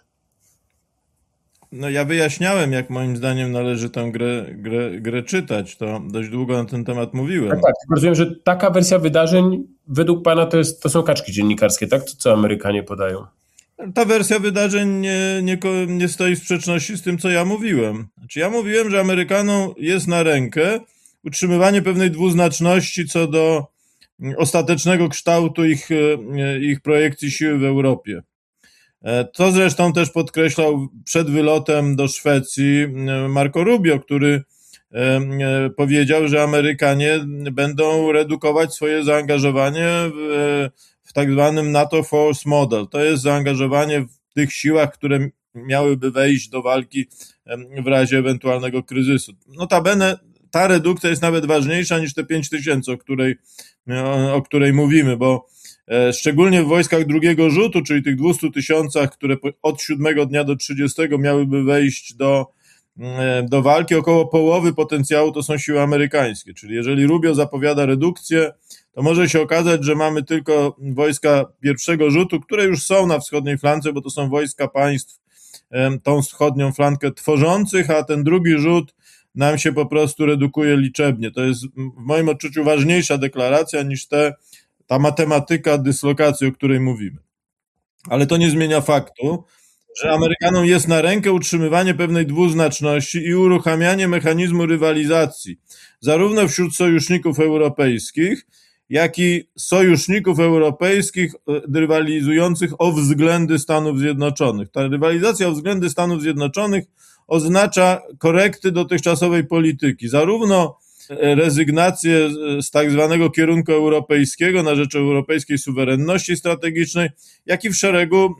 No ja wyjaśniałem, jak moim zdaniem należy tę grę, grę, grę czytać. To dość długo na ten temat mówiłem. Tak, tak. Rozumiem, że taka wersja wydarzeń według pana to, jest, to są kaczki dziennikarskie, tak? To co Amerykanie podają? Ta wersja wydarzeń nie, nie, nie stoi w sprzeczności z tym, co ja mówiłem. Znaczy ja mówiłem, że Amerykanom jest na rękę utrzymywanie pewnej dwuznaczności co do ostatecznego kształtu ich, ich projekcji siły w Europie. To zresztą też podkreślał przed wylotem do Szwecji Marco Rubio, który powiedział, że Amerykanie będą redukować swoje zaangażowanie w, w tak zwanym NATO Force Model. To jest zaangażowanie w tych siłach, które miałyby wejść do walki w razie ewentualnego kryzysu. Notabene ta redukcja jest nawet ważniejsza niż te pięć tysięcy, o której, o której mówimy, bo szczególnie w wojskach drugiego rzutu, czyli tych dwieście tysiącach, które od siódmego dnia do trzydziestego miałyby wejść do, do walki. Około połowy potencjału to są siły amerykańskie, czyli jeżeli Rubio zapowiada redukcję, to może się okazać, że mamy tylko wojska pierwszego rzutu, które już są na wschodniej flance, bo to są wojska państw tą wschodnią flankę tworzących, a ten drugi rzut nam się po prostu redukuje liczebnie. To jest w moim odczuciu ważniejsza deklaracja niż te, ta matematyka dyslokacji, o której mówimy. Ale to nie zmienia faktu, że Amerykanom jest na rękę utrzymywanie pewnej dwuznaczności i uruchamianie mechanizmu rywalizacji, zarówno wśród sojuszników europejskich, jak i sojuszników europejskich rywalizujących o względy Stanów Zjednoczonych. Ta rywalizacja o względy Stanów Zjednoczonych oznacza korekty dotychczasowej polityki, zarówno rezygnację z tak zwanego kierunku europejskiego na rzecz europejskiej suwerenności strategicznej, jak i w szeregu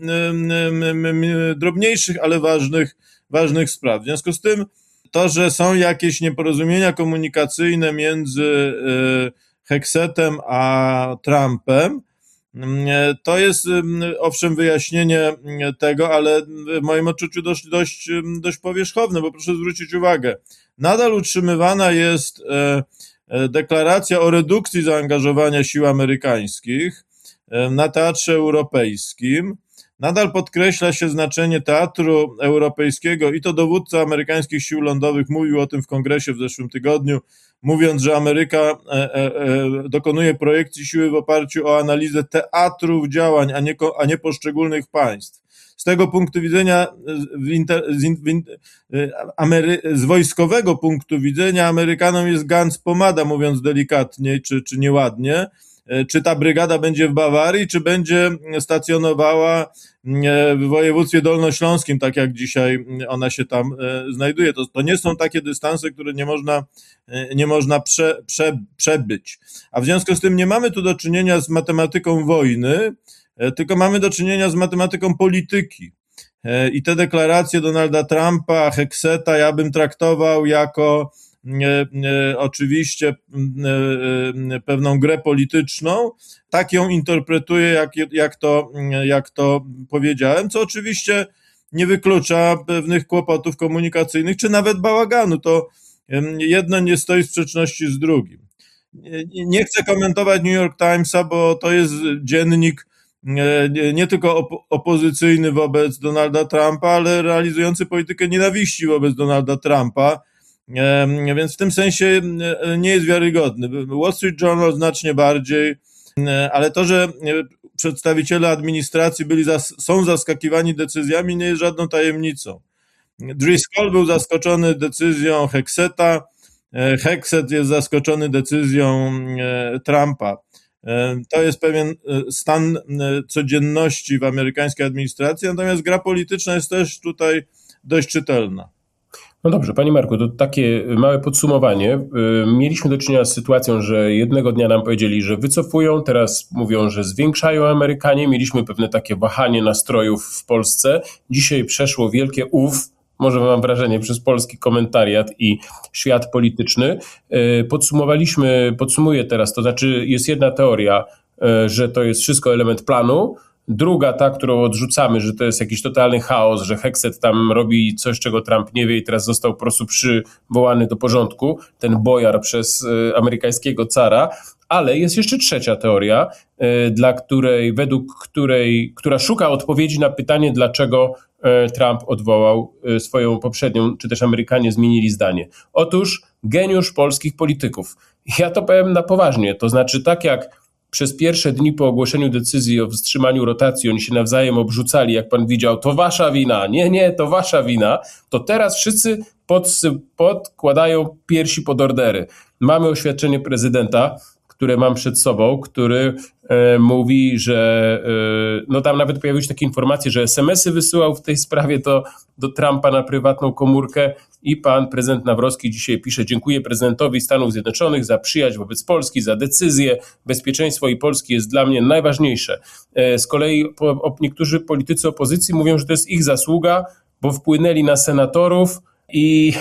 drobniejszych, ale ważnych, ważnych spraw. W związku z tym to, że są jakieś nieporozumienia komunikacyjne między Heksetem a Trumpem, to jest owszem wyjaśnienie tego, ale w moim odczuciu dość, dość, dość powierzchowne, bo proszę zwrócić uwagę, nadal utrzymywana jest deklaracja o redukcji zaangażowania sił amerykańskich na teatrze europejskim. Nadal podkreśla się znaczenie teatru europejskiego i to dowódca amerykańskich sił lądowych mówił o tym w kongresie w zeszłym tygodniu, mówiąc, że Ameryka e, e, dokonuje projekcji siły w oparciu o analizę teatrów działań, a nie, a nie poszczególnych państw. Z tego punktu widzenia, w inter, z, in, w in, Amery, z wojskowego punktu widzenia Amerykanom jest Gantz pomada, mówiąc delikatnie czy, czy nieładnie. Czy ta brygada będzie w Bawarii, czy będzie stacjonowała w województwie dolnośląskim, tak jak dzisiaj ona się tam znajduje. To, to nie są takie dystanse, które nie można, nie można prze, prze, przebyć. A w związku z tym nie mamy tu do czynienia z matematyką wojny, tylko mamy do czynienia z matematyką polityki. I te deklaracje Donalda Trumpa, Hekseta ja bym traktował jako oczywiście pewną grę polityczną, tak ją interpretuję, jak, jak, to, jak to powiedziałem, co oczywiście nie wyklucza pewnych kłopotów komunikacyjnych, czy nawet bałaganu. To jedno nie stoi w sprzeczności z drugim. Nie chcę komentować New York Timesa, bo to jest dziennik nie tylko op- opozycyjny wobec Donalda Trumpa, ale realizujący politykę nienawiści wobec Donalda Trumpa, więc w tym sensie nie jest wiarygodny. Wall Street Journal znacznie bardziej, ale to, że przedstawiciele administracji byli zas- są zaskakiwani decyzjami, nie jest żadną tajemnicą. Driscoll był zaskoczony decyzją Hekseta, Hekset jest zaskoczony decyzją Trumpa. To jest pewien stan codzienności w amerykańskiej administracji, natomiast gra polityczna jest też tutaj dość czytelna. No dobrze, Panie Marku, to takie małe podsumowanie. Mieliśmy do czynienia z sytuacją, że jednego dnia nam powiedzieli, że wycofują, teraz mówią, że zwiększają Amerykanie. Mieliśmy pewne takie wahanie nastrojów w Polsce. Dzisiaj przeszło wielkie uf, może mam wrażenie, przez polski komentariat i świat polityczny. Podsumowaliśmy, podsumuję teraz, to znaczy jest jedna teoria, że to jest wszystko element planu. Druga, ta, którą odrzucamy, że to jest jakiś totalny chaos, że Hekset tam robi coś, czego Trump nie wie i teraz został po prostu przywołany do porządku, ten bojar przez y, amerykańskiego cara, ale jest jeszcze trzecia teoria, y, dla której, według której, która szuka odpowiedzi na pytanie, dlaczego y, Trump odwołał y, swoją poprzednią, czy też Amerykanie zmienili zdanie. Otóż geniusz polskich polityków. Ja to powiem na poważnie, to znaczy tak jak przez pierwsze dni po ogłoszeniu decyzji o wstrzymaniu rotacji oni się nawzajem obrzucali, jak pan widział, to wasza wina, nie, nie, to wasza wina, to teraz wszyscy pod, podkładają piersi pod ordery. Mamy oświadczenie prezydenta, które mam przed sobą, który e, mówi, że e, no tam nawet pojawiły się takie informacje, że es em esy wysyłał w tej sprawie to do Trumpa na prywatną komórkę i pan prezydent Nawrocki dzisiaj pisze: dziękuję prezydentowi Stanów Zjednoczonych za przyjaźń wobec Polski, za decyzję, bezpieczeństwo i Polski jest dla mnie najważniejsze. E, z kolei po, niektórzy politycy opozycji mówią, że to jest ich zasługa, bo wpłynęli na senatorów i,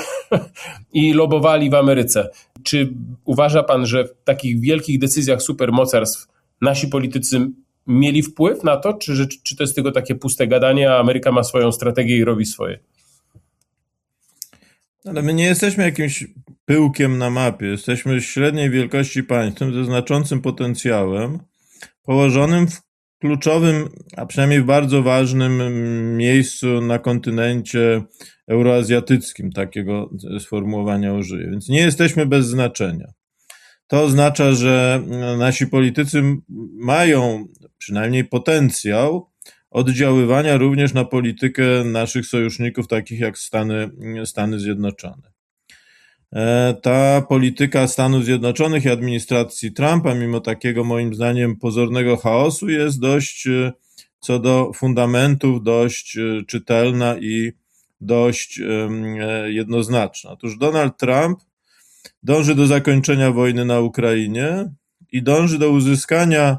i lobowali w Ameryce. Czy uważa pan, że w takich wielkich decyzjach supermocarstw nasi politycy mieli wpływ na to, czy, czy to jest tylko takie puste gadanie, a Ameryka ma swoją strategię i robi swoje? Ale my nie jesteśmy jakimś pyłkiem na mapie, jesteśmy średniej wielkości państwem ze znaczącym potencjałem, położonym w kluczowym, a przynajmniej w bardzo ważnym miejscu na kontynencie euroazjatyckim, takiego sformułowania użyję. Więc nie jesteśmy bez znaczenia. To oznacza, że nasi politycy mają przynajmniej potencjał oddziaływania również na politykę naszych sojuszników, takich jak Stany, Stany Zjednoczone. Ta polityka Stanów Zjednoczonych i administracji Trumpa, mimo takiego moim zdaniem pozornego chaosu, jest dość co do fundamentów dość czytelna i dość jednoznaczna. Otóż Donald Trump dąży do zakończenia wojny na Ukrainie i dąży do uzyskania,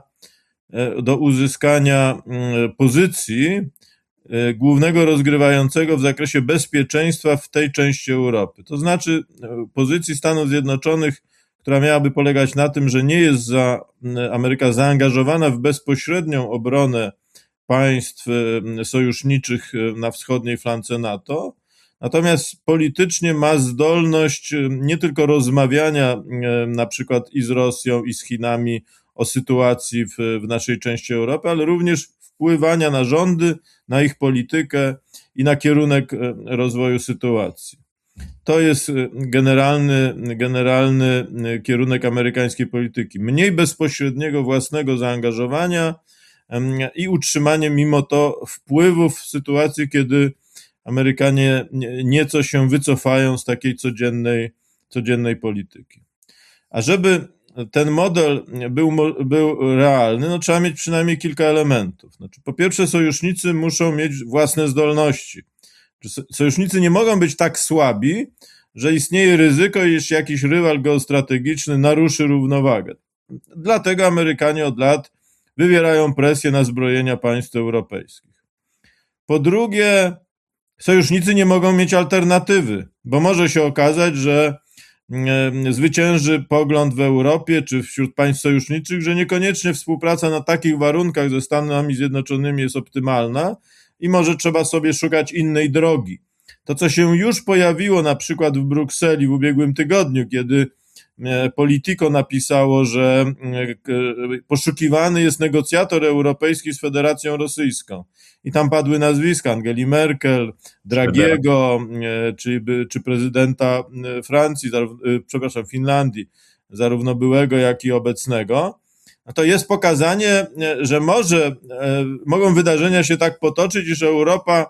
do uzyskania pozycji głównego rozgrywającego w zakresie bezpieczeństwa w tej części Europy. To znaczy pozycji Stanów Zjednoczonych, która miałaby polegać na tym, że nie jest za, Ameryka zaangażowana w bezpośrednią obronę państw sojuszniczych na wschodniej flance NATO, natomiast politycznie ma zdolność nie tylko rozmawiania na przykład i z Rosją, i z Chinami o sytuacji w, w naszej części Europy, ale również wpływania na rządy, na ich politykę i na kierunek rozwoju sytuacji. To jest generalny, generalny kierunek amerykańskiej polityki. Mniej bezpośredniego własnego zaangażowania i utrzymanie mimo to wpływów w sytuacji, kiedy Amerykanie nieco się wycofają z takiej codziennej, codziennej polityki. A żeby ten model był, był realny, no trzeba mieć przynajmniej kilka elementów. Znaczy, po pierwsze, sojusznicy muszą mieć własne zdolności. Sojusznicy nie mogą być tak słabi, że istnieje ryzyko, iż jakiś rywal geostrategiczny naruszy równowagę. Dlatego Amerykanie od lat wywierają presję na zbrojenia państw europejskich. Po drugie, sojusznicy nie mogą mieć alternatywy, bo może się okazać, że zwycięży pogląd w Europie czy wśród państw sojuszniczych, że niekoniecznie współpraca na takich warunkach ze Stanami Zjednoczonymi jest optymalna i może trzeba sobie szukać innej drogi. To, co się już pojawiło na przykład w Brukseli w ubiegłym tygodniu, kiedy Politico napisało, że poszukiwany jest negocjator europejski z Federacją Rosyjską. I tam padły nazwiska Angeli Merkel, Dragiego, czy, czy prezydenta Francji, przepraszam, Finlandii, zarówno byłego, jak i obecnego. No to jest pokazanie, że może, mogą wydarzenia się tak potoczyć, iż Europa,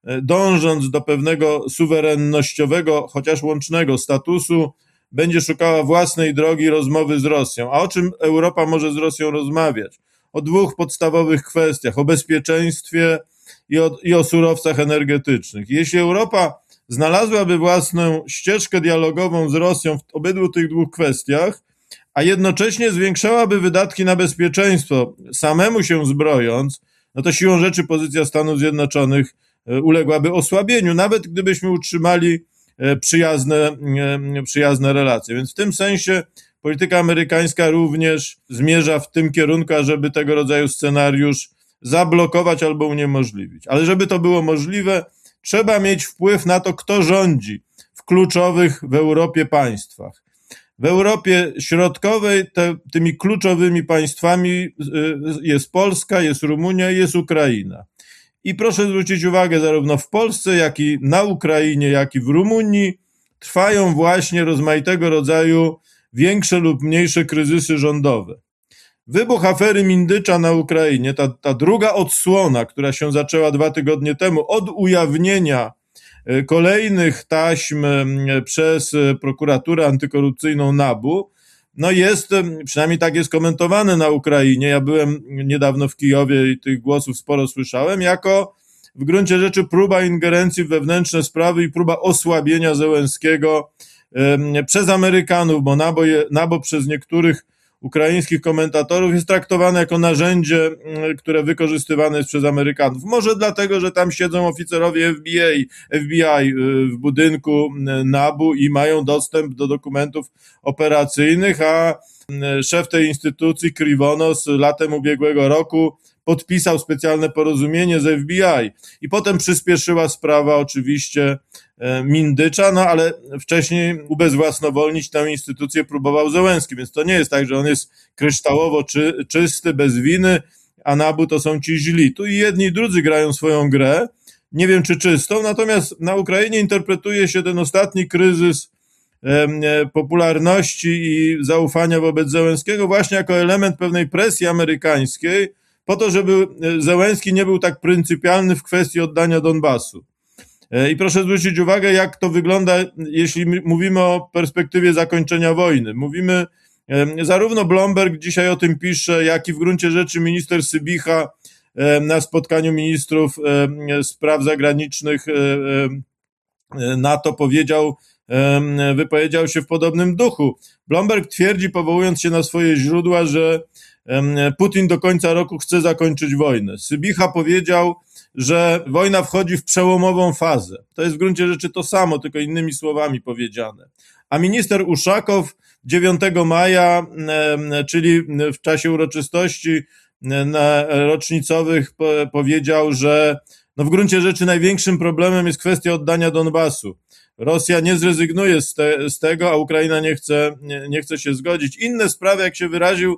dążąc do pewnego suwerennościowego, chociaż łącznego statusu, będzie szukała własnej drogi rozmowy z Rosją. A o czym Europa może z Rosją rozmawiać? O dwóch podstawowych kwestiach, o bezpieczeństwie i o, i o surowcach energetycznych. Jeśli Europa znalazłaby własną ścieżkę dialogową z Rosją w obydwu tych dwóch kwestiach, a jednocześnie zwiększałaby wydatki na bezpieczeństwo, samemu się zbrojąc, no to siłą rzeczy pozycja Stanów Zjednoczonych uległaby osłabieniu, nawet gdybyśmy utrzymali przyjazne, przyjazne relacje. Więc w tym sensie polityka amerykańska również zmierza w tym kierunku, ażeby tego rodzaju scenariusz zablokować albo uniemożliwić. Ale żeby to było możliwe, trzeba mieć wpływ na to, kto rządzi w kluczowych w Europie państwach. W Europie Środkowej te, tymi kluczowymi państwami jest Polska, jest Rumunia i jest Ukraina. I proszę zwrócić uwagę, zarówno w Polsce, jak i na Ukrainie, jak i w Rumunii trwają właśnie rozmaitego rodzaju większe lub mniejsze kryzysy rządowe. Wybuch afery Mindycza na Ukrainie, ta, ta druga odsłona, która się zaczęła dwa tygodnie temu od ujawnienia kolejnych taśm przez prokuraturę antykorupcyjną NABU, no jest, przynajmniej tak jest komentowane na Ukrainie, ja byłem niedawno w Kijowie i tych głosów sporo słyszałem, jako w gruncie rzeczy próba ingerencji w wewnętrzne sprawy i próba osłabienia Zełenskiego przez Amerykanów, bo NABO, je, NABO przez niektórych ukraińskich komentatorów jest traktowane jako narzędzie, które wykorzystywane jest przez Amerykanów. Może dlatego, że tam siedzą oficerowie F B I, F B I w budynku NABU i mają dostęp do dokumentów operacyjnych, a szef tej instytucji, Krivonos, latem ubiegłego roku podpisał specjalne porozumienie z F B I i potem przyspieszyła sprawa oczywiście Mindycza, no ale wcześniej ubezwłasnowolnić tę instytucję próbował Zełenski, więc to nie jest tak, że on jest kryształowo czy, czysty, bez winy, a Nabu to są ci źli. Tu i jedni i drudzy grają swoją grę, nie wiem czy czystą, natomiast na Ukrainie interpretuje się ten ostatni kryzys popularności i zaufania wobec Zełenskiego właśnie jako element pewnej presji amerykańskiej po to, żeby Zełenski nie był tak pryncypialny w kwestii oddania Donbasu. I proszę zwrócić uwagę, jak to wygląda, jeśli mówimy o perspektywie zakończenia wojny. Mówimy, zarówno Bloomberg dzisiaj o tym pisze, jak i w gruncie rzeczy minister Sybicha na spotkaniu ministrów spraw zagranicznych NATO powiedział, wypowiedział się w podobnym duchu. Bloomberg twierdzi, powołując się na swoje źródła, że Putin do końca roku chce zakończyć wojnę. Sybicha powiedział, że wojna wchodzi w przełomową fazę. To jest w gruncie rzeczy to samo, tylko innymi słowami powiedziane. A minister Uszakow dziewiątego maja, czyli w czasie uroczystości rocznicowych, powiedział, że no w gruncie rzeczy największym problemem jest kwestia oddania Donbasu. Rosja nie zrezygnuje z, te, z tego, a Ukraina nie chce, nie, nie chce się zgodzić. Inne sprawy, jak się wyraził,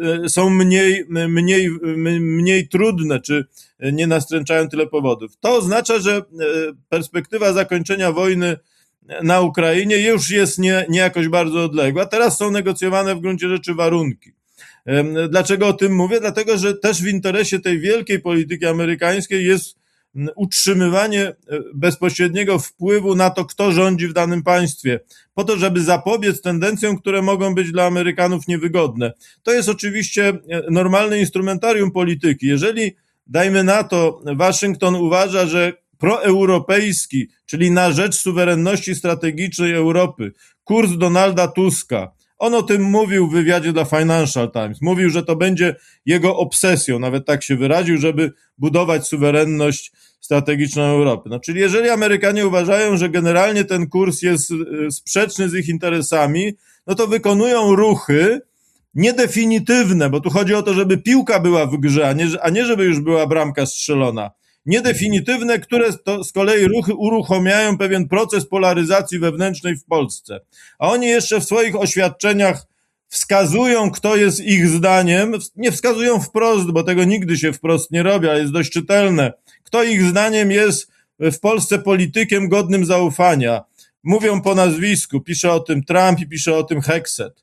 są mniej, mniej, mniej trudne, czy nie nastręczają tyle powodów. To oznacza, że perspektywa zakończenia wojny na Ukrainie już jest nie, nie jakoś bardzo odległa. Teraz są negocjowane w gruncie rzeczy warunki. Dlaczego o tym mówię? Dlatego, że też w interesie tej wielkiej polityki amerykańskiej jest utrzymywanie bezpośredniego wpływu na to, kto rządzi w danym państwie, po to, żeby zapobiec tendencjom, które mogą być dla Amerykanów niewygodne. To jest oczywiście normalne instrumentarium polityki. Jeżeli, dajmy na to, Waszyngton uważa, że proeuropejski, czyli na rzecz suwerenności strategicznej Europy, kurs Donalda Tuska, on o tym mówił w wywiadzie dla Financial Times. Mówił, że to będzie jego obsesją, nawet tak się wyraził, żeby budować suwerenność strategiczną Europy. No, czyli jeżeli Amerykanie uważają, że generalnie ten kurs jest sprzeczny z ich interesami, no to wykonują ruchy niedefinitywne, bo tu chodzi o to, żeby piłka była w grze, a nie, a nie żeby już była bramka strzelona. Niedefinitywne, które to z kolei ruchy uruchamiają pewien proces polaryzacji wewnętrznej w Polsce. A oni jeszcze w swoich oświadczeniach wskazują, kto jest ich zdaniem, nie wskazują wprost, bo tego nigdy się wprost nie robi, ale jest dość czytelne, kto ich zdaniem jest w Polsce politykiem godnym zaufania. Mówią po nazwisku, pisze o tym Trump i pisze o tym Hexet.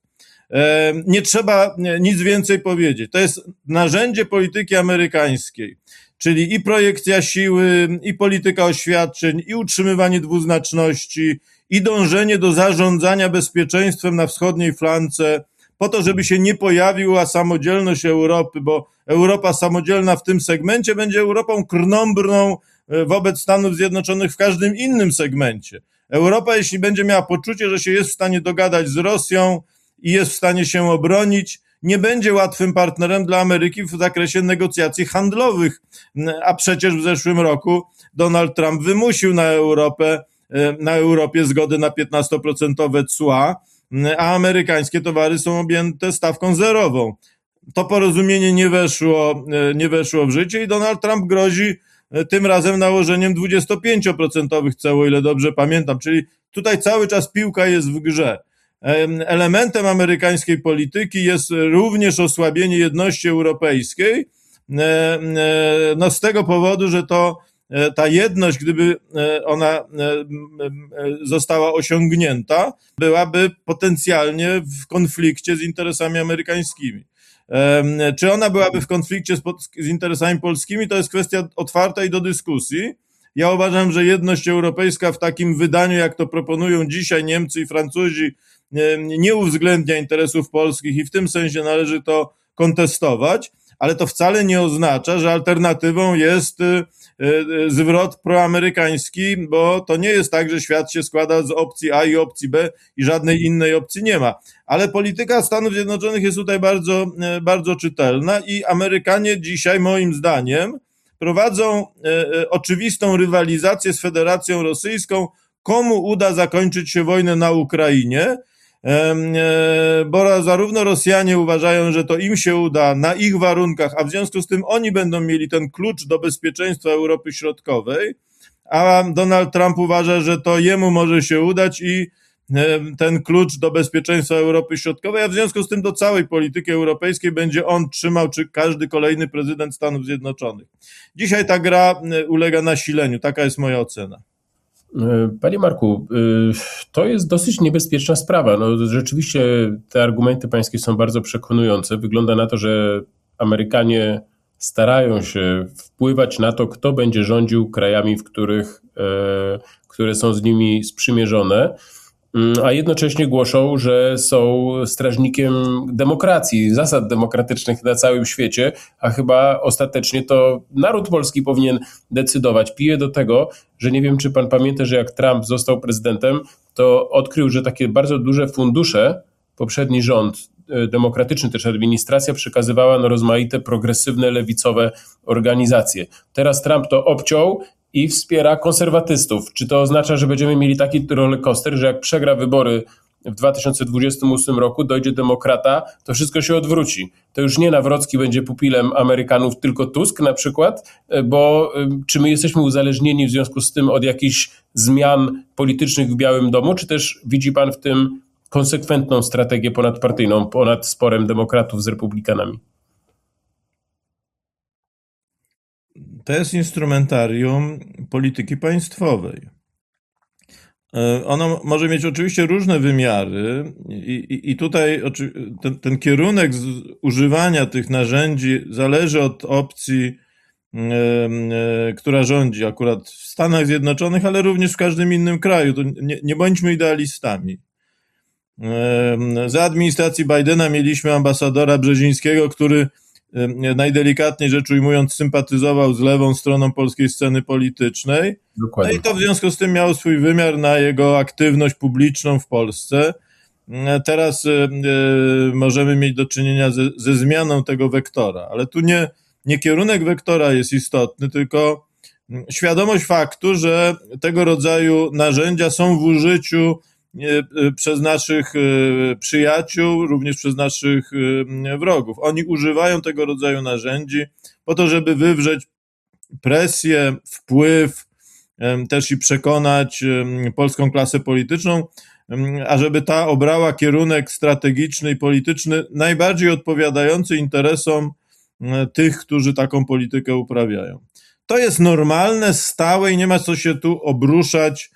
Nie trzeba nic więcej powiedzieć. To jest narzędzie polityki amerykańskiej, czyli i projekcja siły, i polityka oświadczeń, i utrzymywanie dwuznaczności, i dążenie do zarządzania bezpieczeństwem na wschodniej flance, po to, żeby się nie pojawiła samodzielność Europy, bo Europa samodzielna w tym segmencie będzie Europą krnąbrną wobec Stanów Zjednoczonych w każdym innym segmencie. Europa, jeśli będzie miała poczucie, że się jest w stanie dogadać z Rosją i jest w stanie się obronić, nie będzie łatwym partnerem dla Ameryki w zakresie negocjacji handlowych. A przecież w zeszłym roku Donald Trump wymusił na Europę, na Europie zgodę na piętnastoprocentowe cła, a amerykańskie towary są objęte stawką zerową. To porozumienie nie weszło, nie weszło w życie i Donald Trump grozi tym razem nałożeniem dwudziestopięcioprocentowych ceł, o ile dobrze pamiętam. Czyli tutaj cały czas piłka jest w grze. Elementem amerykańskiej polityki jest również osłabienie jedności europejskiej, no z tego powodu, że to ta jedność, gdyby ona została osiągnięta, byłaby potencjalnie w konflikcie z interesami amerykańskimi. Czy ona byłaby w konflikcie z, z interesami polskimi, to jest kwestia otwarta i do dyskusji. Ja uważam, że jedność europejska w takim wydaniu, jak to proponują dzisiaj Niemcy i Francuzi, nie uwzględnia interesów polskich i w tym sensie należy to kontestować, ale to wcale nie oznacza, że alternatywą jest zwrot proamerykański, bo to nie jest tak, że świat się składa z opcji A i opcji B i żadnej innej opcji nie ma. Ale polityka Stanów Zjednoczonych jest tutaj bardzo, bardzo czytelna i Amerykanie dzisiaj, moim zdaniem, prowadzą oczywistą rywalizację z Federacją Rosyjską, komu uda zakończyć się wojnę na Ukrainie, bo zarówno Rosjanie uważają, że to im się uda na ich warunkach, a w związku z tym oni będą mieli ten klucz do bezpieczeństwa Europy Środkowej, a Donald Trump uważa, że to jemu może się udać i ten klucz do bezpieczeństwa Europy Środkowej, a w związku z tym do całej polityki europejskiej będzie on trzymał, czy każdy kolejny prezydent Stanów Zjednoczonych. Dzisiaj ta gra ulega nasileniu, taka jest moja ocena. Panie Marku, to jest dosyć niebezpieczna sprawa. No, rzeczywiście te argumenty pańskie są bardzo przekonujące. Wygląda na to, że Amerykanie starają się wpływać na to, kto będzie rządził krajami, w których, które są z nimi sprzymierzone, a jednocześnie głoszą, że są strażnikiem demokracji, zasad demokratycznych na całym świecie, a chyba ostatecznie to naród polski powinien decydować. Piję do tego, że nie wiem, czy pan pamięta, że jak Trump został prezydentem, to odkrył, że takie bardzo duże fundusze, poprzedni rząd demokratyczny, też administracja przekazywała na rozmaite progresywne, lewicowe organizacje. Teraz Trump to obciął i wspiera konserwatystów. Czy to oznacza, że będziemy mieli taki rollercoaster, że jak przegra wybory w dwa tysiące dwudziestym ósmym roku, dojdzie demokrata, to wszystko się odwróci. To już nie Nawrocki będzie pupilem Amerykanów, tylko Tusk na przykład, bo czy my jesteśmy uzależnieni w związku z tym od jakichś zmian politycznych w Białym Domu, czy też widzi pan w tym konsekwentną strategię ponadpartyjną, ponad sporem demokratów z republikanami? To jest instrumentarium polityki państwowej. Ono może mieć oczywiście różne wymiary i, i, i tutaj ten, ten kierunek używania tych narzędzi zależy od opcji, która rządzi akurat w Stanach Zjednoczonych, ale również w każdym innym kraju. To nie, nie bądźmy idealistami. Za administracji Bidena mieliśmy ambasadora Brzezińskiego, który najdelikatniej rzecz ujmując sympatyzował z lewą stroną polskiej sceny politycznej. Dokładnie. No i to w związku z tym miało swój wymiar na jego aktywność publiczną w Polsce. Teraz y, y, możemy mieć do czynienia ze, ze zmianą tego wektora, ale tu nie, nie kierunek wektora jest istotny, tylko świadomość faktu, że tego rodzaju narzędzia są w użyciu przez naszych przyjaciół, również przez naszych wrogów. Oni używają tego rodzaju narzędzi po to, żeby wywrzeć presję, wpływ, też i przekonać polską klasę polityczną, ażeby ta obrała kierunek strategiczny i polityczny najbardziej odpowiadający interesom tych, którzy taką politykę uprawiają. To jest normalne, stałe i nie ma co się tu obruszać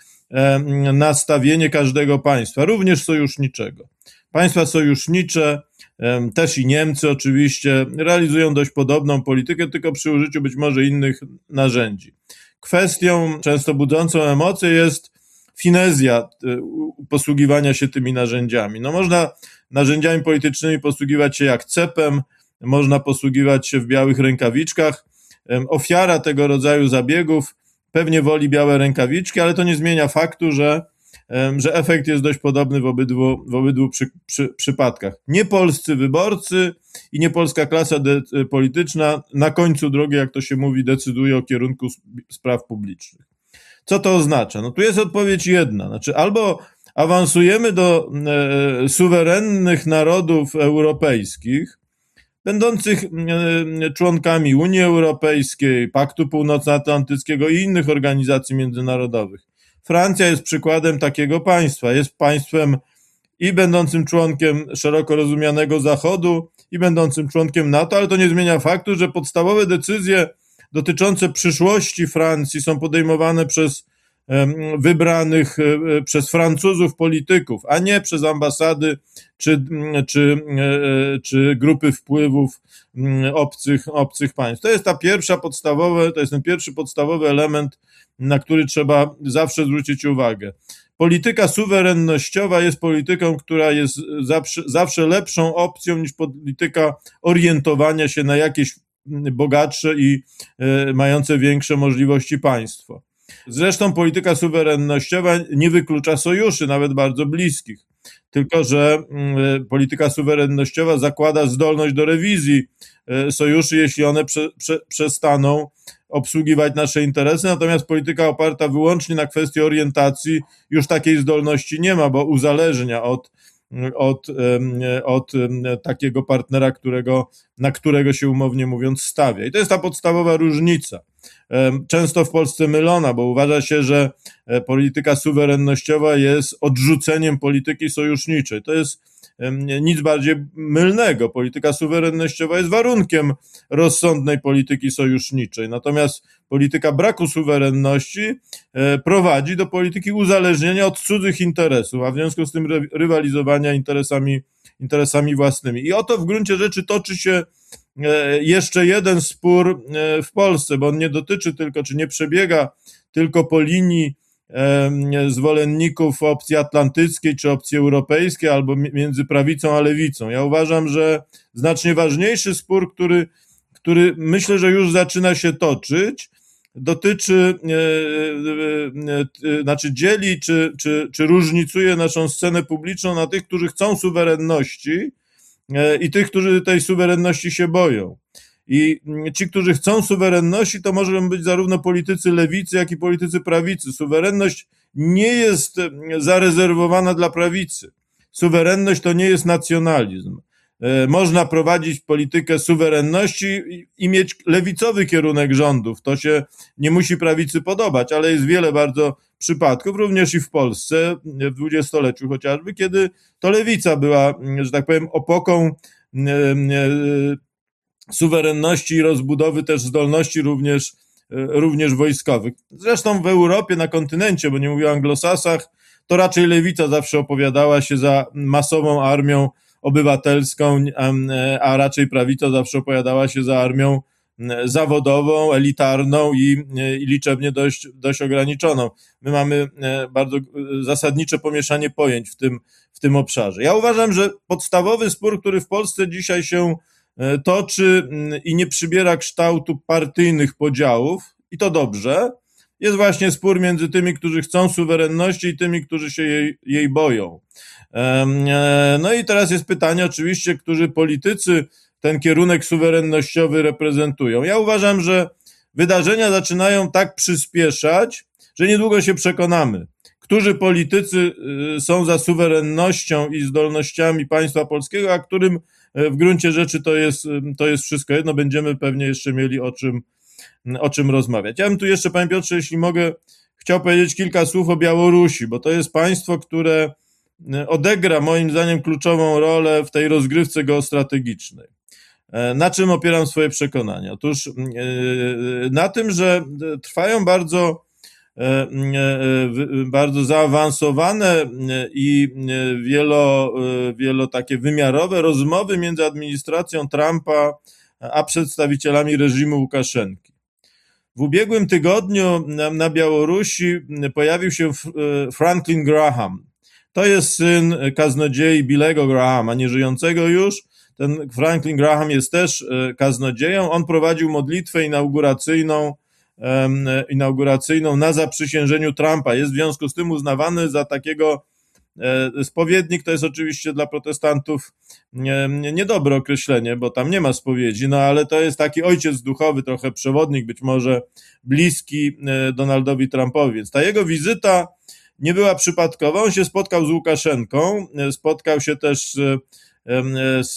nastawienie każdego państwa, również sojuszniczego. Państwa sojusznicze, też i Niemcy oczywiście, realizują dość podobną politykę, tylko przy użyciu być może innych narzędzi. Kwestią często budzącą emocje jest finezja posługiwania się tymi narzędziami. No można narzędziami politycznymi posługiwać się jak cepem, można posługiwać się w białych rękawiczkach. Ofiara tego rodzaju zabiegów pewnie woli białe rękawiczki, ale to nie zmienia faktu, że, że efekt jest dość podobny w obydwu, w obydwu przy, przy, przypadkach. Nie polscy wyborcy i nie polska klasa de, polityczna na końcu drogi, jak to się mówi, decyduje o kierunku spraw publicznych. Co to oznacza? No tu jest odpowiedź jedna. Znaczy albo awansujemy do e, suwerennych narodów europejskich, będących członkami Unii Europejskiej, Paktu Północnoatlantyckiego i innych organizacji międzynarodowych. Francja jest przykładem takiego państwa. Jest państwem i będącym członkiem szeroko rozumianego Zachodu, i będącym członkiem NATO, ale to nie zmienia faktu, że podstawowe decyzje dotyczące przyszłości Francji są podejmowane przez wybranych przez Francuzów polityków, a nie przez ambasady czy, czy, czy grupy wpływów obcych, obcych państw. To jest ta pierwsza podstawowa, to jest ten pierwszy podstawowy element, na który trzeba zawsze zwrócić uwagę. Polityka suwerennościowa jest polityką, która jest zawsze, zawsze lepszą opcją niż polityka orientowania się na jakieś bogatsze i mające większe możliwości państwo. Zresztą polityka suwerennościowa nie wyklucza sojuszy, nawet bardzo bliskich. Tylko że polityka suwerennościowa zakłada zdolność do rewizji sojuszy, jeśli one prze, prze, przestaną obsługiwać nasze interesy, natomiast polityka oparta wyłącznie na kwestii orientacji już takiej zdolności nie ma, bo uzależnia od od, od takiego partnera, którego, na którego się umownie mówiąc stawia. I to jest ta podstawowa różnica. Często w Polsce mylona, bo uważa się, że polityka suwerennościowa jest odrzuceniem polityki sojuszniczej. To jest nic bardziej mylnego. Polityka suwerennościowa jest warunkiem rozsądnej polityki sojuszniczej. Natomiast polityka braku suwerenności prowadzi do polityki uzależnienia od cudzych interesów, a w związku z tym rywalizowania interesami, interesami własnymi. I oto w gruncie rzeczy toczy się jeszcze jeden spór w Polsce, bo on nie dotyczy tylko, czy nie przebiega tylko po linii zwolenników opcji atlantyckiej czy opcji europejskiej albo między prawicą a lewicą. Ja uważam, że znacznie ważniejszy spór, który, który myślę, że już zaczyna się toczyć, dotyczy, znaczy dzieli czy, czy, czy różnicuje naszą scenę publiczną na tych, którzy chcą suwerenności i tych, którzy tej suwerenności się boją. I ci, którzy chcą suwerenności, to mogą być zarówno politycy lewicy, jak i politycy prawicy. Suwerenność nie jest zarezerwowana dla prawicy. Suwerenność to nie jest nacjonalizm. Można prowadzić politykę suwerenności i mieć lewicowy kierunek rządów. To się nie musi prawicy podobać, ale jest wiele bardzo przypadków, również i w Polsce, w dwudziestoleciu chociażby, kiedy to lewica była, że tak powiem, opoką suwerenności i rozbudowy też zdolności również, również wojskowych. Zresztą w Europie, na kontynencie, bo nie mówię o anglosasach, to raczej lewica zawsze opowiadała się za masową armią obywatelską, a raczej prawica zawsze opowiadała się za armią zawodową, elitarną i, i liczebnie dość, dość ograniczoną. My mamy bardzo zasadnicze pomieszanie pojęć w tym, w tym obszarze. Ja uważam, że podstawowy spór, który w Polsce dzisiaj się toczy i nie przybiera kształtu partyjnych podziałów, i to dobrze, jest właśnie spór między tymi, którzy chcą suwerenności i tymi, którzy się jej, jej boją. No i teraz jest pytanie oczywiście, którzy politycy ten kierunek suwerennościowy reprezentują. Ja uważam, że wydarzenia zaczynają tak przyspieszać, że niedługo się przekonamy, którzy politycy są za suwerennością i zdolnościami państwa polskiego, a którym w gruncie rzeczy to jest, to jest wszystko jedno. Będziemy pewnie jeszcze mieli o czym, o czym rozmawiać. Ja bym tu jeszcze, panie Piotrze, jeśli mogę, chciał powiedzieć kilka słów o Białorusi, bo to jest państwo, które odegra moim zdaniem kluczową rolę w tej rozgrywce geostrategicznej. Na czym opieram swoje przekonania? Otóż na tym, że trwają bardzo, bardzo zaawansowane i wielo, wielo takie wymiarowe rozmowy między administracją Trumpa a przedstawicielami reżimu Łukaszenki. W ubiegłym tygodniu na, na Białorusi pojawił się Franklin Graham. To jest syn kaznodziei Billego Grahama, nieżyjącego już. Ten Franklin Graham jest też kaznodzieją. On prowadził modlitwę inauguracyjną, um, inauguracyjną na zaprzysiężeniu Trumpa. Jest w związku z tym uznawany za takiego e, spowiednik. To jest oczywiście dla protestantów nie, nie, niedobre określenie, bo tam nie ma spowiedzi, no ale to jest taki ojciec duchowy, trochę przewodnik, być może bliski e, Donaldowi Trumpowi. Więc ta jego wizyta nie była przypadkowa. On się spotkał z Łukaszenką, spotkał się też z Z,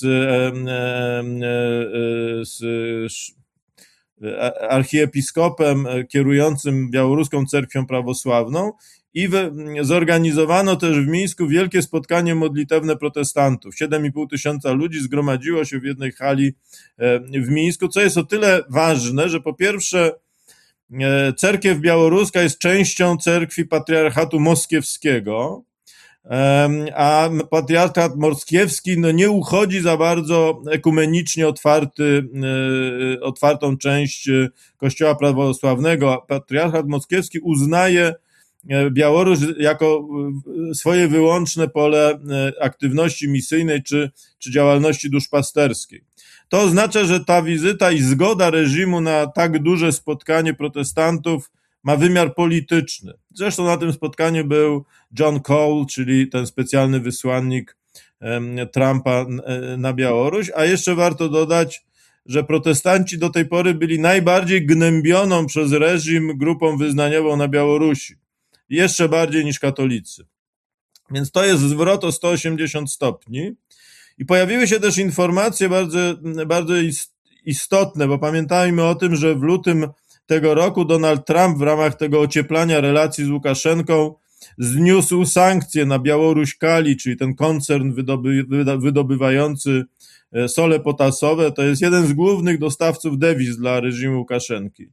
z, z archiepiskopem kierującym Białoruską Cerkwią Prawosławną i w, zorganizowano też w Mińsku wielkie spotkanie modlitewne protestantów. siedem i pół tysiąca ludzi zgromadziło się w jednej hali w Mińsku, co jest o tyle ważne, że po pierwsze cerkiew białoruska jest częścią cerkwi patriarchatu moskiewskiego, a patriarchat moskiewski no nie uchodzi za bardzo ekumenicznie otwarty, otwartą część Kościoła prawosławnego. Patriarchat moskiewski uznaje Białoruś jako swoje wyłączne pole aktywności misyjnej czy, czy działalności duszpasterskiej. To oznacza, że ta wizyta i zgoda reżimu na tak duże spotkanie protestantów ma wymiar polityczny. Zresztą na tym spotkaniu był John Cole, czyli ten specjalny wysłannik Trumpa na Białoruś, a jeszcze warto dodać, że protestanci do tej pory byli najbardziej gnębioną przez reżim grupą wyznaniową na Białorusi. Jeszcze bardziej niż katolicy. Więc to jest zwrot o sto osiemdziesiąt stopni. I pojawiły się też informacje bardzo, bardzo istotne, bo pamiętajmy o tym, że w lutym tego roku Donald Trump w ramach tego ocieplania relacji z Łukaszenką zniósł sankcje na Białoruś-Kali, czyli ten koncern wydoby, wydobywający sole potasowe. To jest jeden z głównych dostawców dewiz dla reżimu Łukaszenki.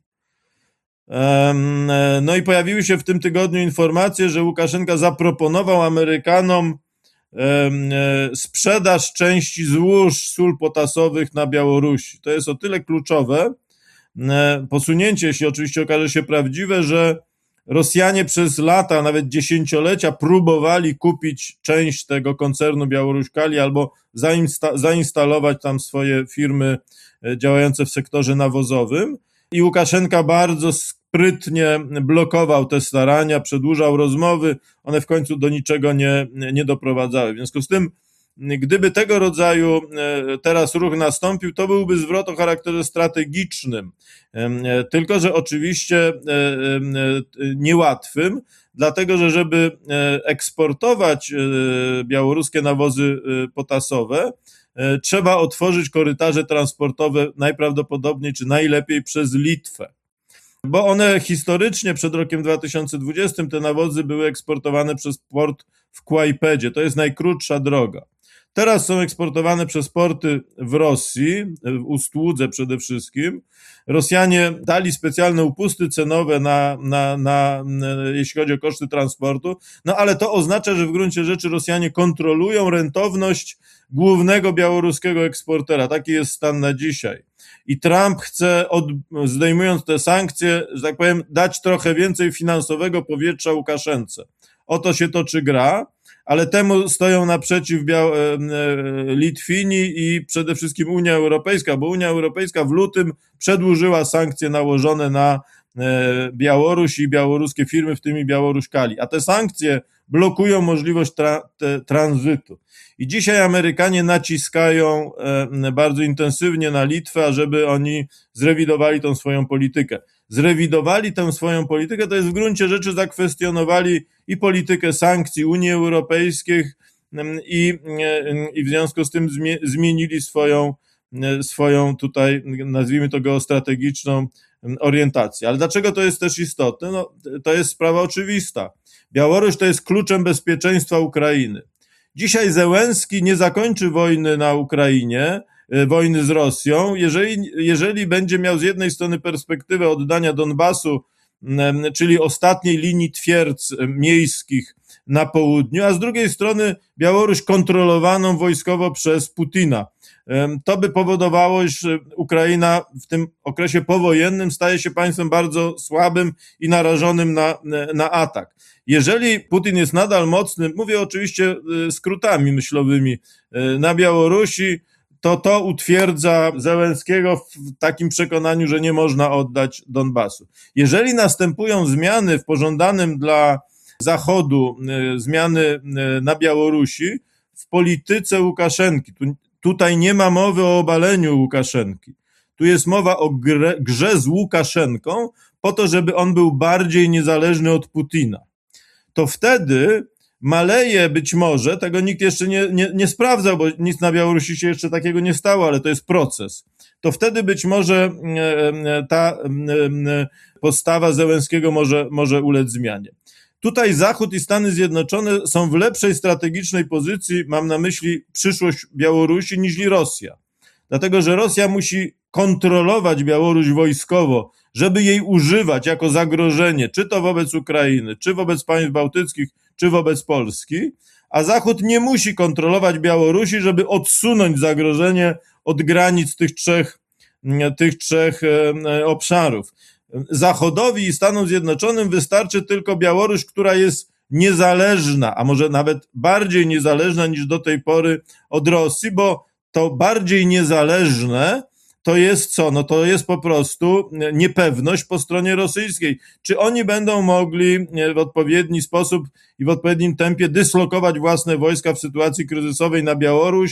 No i pojawiły się w tym tygodniu informacje, że Łukaszenka zaproponował Amerykanom sprzedaż części złóż sól potasowych na Białorusi. To jest o tyle kluczowe posunięcie, jeśli oczywiście okaże się prawdziwe, że Rosjanie przez lata, nawet dziesięciolecia próbowali kupić część tego koncernu Białoruś-Kali albo zainsta- zainstalować tam swoje firmy działające w sektorze nawozowym i Łukaszenka bardzo sprytnie blokował te starania, przedłużał rozmowy, one w końcu do niczego nie, nie doprowadzały. W związku z tym, gdyby tego rodzaju teraz ruch nastąpił, to byłby zwrot o charakterze strategicznym, tylko że oczywiście niełatwym, dlatego że żeby eksportować białoruskie nawozy potasowe, trzeba otworzyć korytarze transportowe najprawdopodobniej czy najlepiej przez Litwę. Bo one historycznie przed rokiem dwa tysiące dwudziestym te nawozy były eksportowane przez port w Kłajpedzie. To jest najkrótsza droga. Teraz są eksportowane przez porty w Rosji, w Ustłudze przede wszystkim. Rosjanie dali specjalne upusty cenowe na, na, na, jeśli chodzi o koszty transportu, no ale to oznacza, że w gruncie rzeczy Rosjanie kontrolują rentowność głównego białoruskiego eksportera. Taki jest stan na dzisiaj. I Trump chce, od, zdejmując te sankcje, że tak powiem, dać trochę więcej finansowego powietrza Łukaszence. O to się toczy gra, ale temu stoją naprzeciw Bia- Litwini i przede wszystkim Unia Europejska, bo Unia Europejska w lutym przedłużyła sankcje nałożone na Białoruś i białoruskie firmy, w tym i Białoruś-Kali. A te sankcje blokują możliwość tra- te, tranzytu. I dzisiaj Amerykanie naciskają bardzo intensywnie na Litwę, ażeby oni zrewidowali tą swoją politykę. Zrewidowali tę swoją politykę, to jest w gruncie rzeczy zakwestionowali i politykę sankcji Unii Europejskiej i, i w związku z tym zmienili swoją, swoją tutaj, nazwijmy to geostrategiczną orientację. Ale dlaczego to jest też istotne? No, to jest sprawa oczywista. Białoruś to jest kluczem bezpieczeństwa Ukrainy. Dzisiaj Zełenski nie zakończy wojny na Ukrainie, wojny z Rosją, jeżeli, jeżeli będzie miał z jednej strony perspektywę oddania Donbasu, czyli ostatniej linii twierdz miejskich na południu, a z drugiej strony Białoruś kontrolowaną wojskowo przez Putina. To by powodowało, że Ukraina w tym okresie powojennym staje się państwem bardzo słabym i narażonym na, na atak. Jeżeli Putin jest nadal mocny, mówię oczywiście skrótami myślowymi, na Białorusi, to to utwierdza Zełenskiego w takim przekonaniu, że nie można oddać Donbasu. Jeżeli następują zmiany w pożądanym dla Zachodu, zmiany na Białorusi, w polityce Łukaszenki, tu, tutaj nie ma mowy o obaleniu Łukaszenki. Tu jest mowa o grze, grze z Łukaszenką po to, żeby on był bardziej niezależny od Putina. To wtedy maleje być może, tego nikt jeszcze nie, nie, nie sprawdzał, bo nic na Białorusi się jeszcze takiego nie stało, ale to jest proces. To wtedy być może ta postawa Zełenskiego może, może ulec zmianie. Tutaj Zachód i Stany Zjednoczone są w lepszej strategicznej pozycji, mam na myśli przyszłość Białorusi, niż Rosja. Dlatego, że Rosja musi kontrolować Białoruś wojskowo, żeby jej używać jako zagrożenie, czy to wobec Ukrainy, czy wobec państw bałtyckich, czy wobec Polski, a Zachód nie musi kontrolować Białorusi, żeby odsunąć zagrożenie od granic tych trzech, tych trzech obszarów. Zachodowi i Stanom Zjednoczonym wystarczy tylko Białoruś, która jest niezależna, a może nawet bardziej niezależna niż do tej pory od Rosji, bo to bardziej niezależne to jest co? No to jest po prostu niepewność po stronie rosyjskiej. Czy oni będą mogli w odpowiedni sposób i w odpowiednim tempie dyslokować własne wojska w sytuacji kryzysowej na Białoruś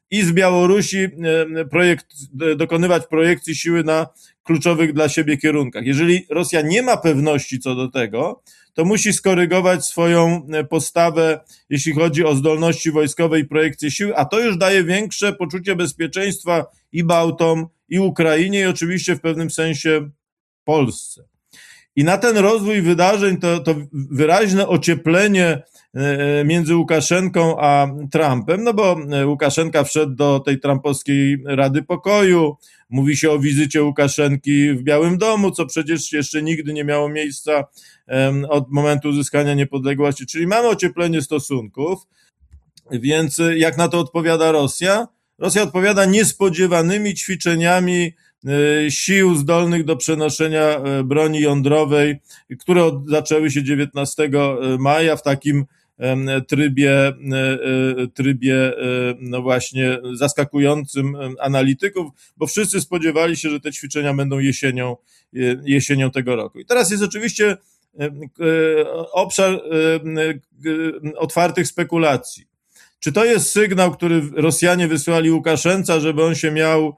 i z Białorusi projekt, dokonywać projekcji siły na kluczowych dla siebie kierunkach. Jeżeli Rosja nie ma pewności co do tego, to musi skorygować swoją postawę, jeśli chodzi o zdolności wojskowe i projekcję siły, a to już daje większe poczucie bezpieczeństwa i Bałtom, i Ukrainie, i oczywiście w pewnym sensie Polsce. I na ten rozwój wydarzeń to, to wyraźne ocieplenie między Łukaszenką a Trumpem, no bo Łukaszenka wszedł do tej trumpowskiej Rady Pokoju, mówi się o wizycie Łukaszenki w Białym Domu, co przecież jeszcze nigdy nie miało miejsca od momentu uzyskania niepodległości, czyli mamy ocieplenie stosunków, więc jak na to odpowiada Rosja? Rosja odpowiada niespodziewanymi ćwiczeniami sił zdolnych do przenoszenia broni jądrowej, które zaczęły się dziewiętnastego maja w takim trybie, trybie no właśnie zaskakującym analityków, bo wszyscy spodziewali się, że te ćwiczenia będą jesienią, jesienią tego roku. I teraz jest oczywiście obszar otwartych spekulacji. Czy to jest sygnał, który Rosjanie wysłali Łukaszence, żeby on się miał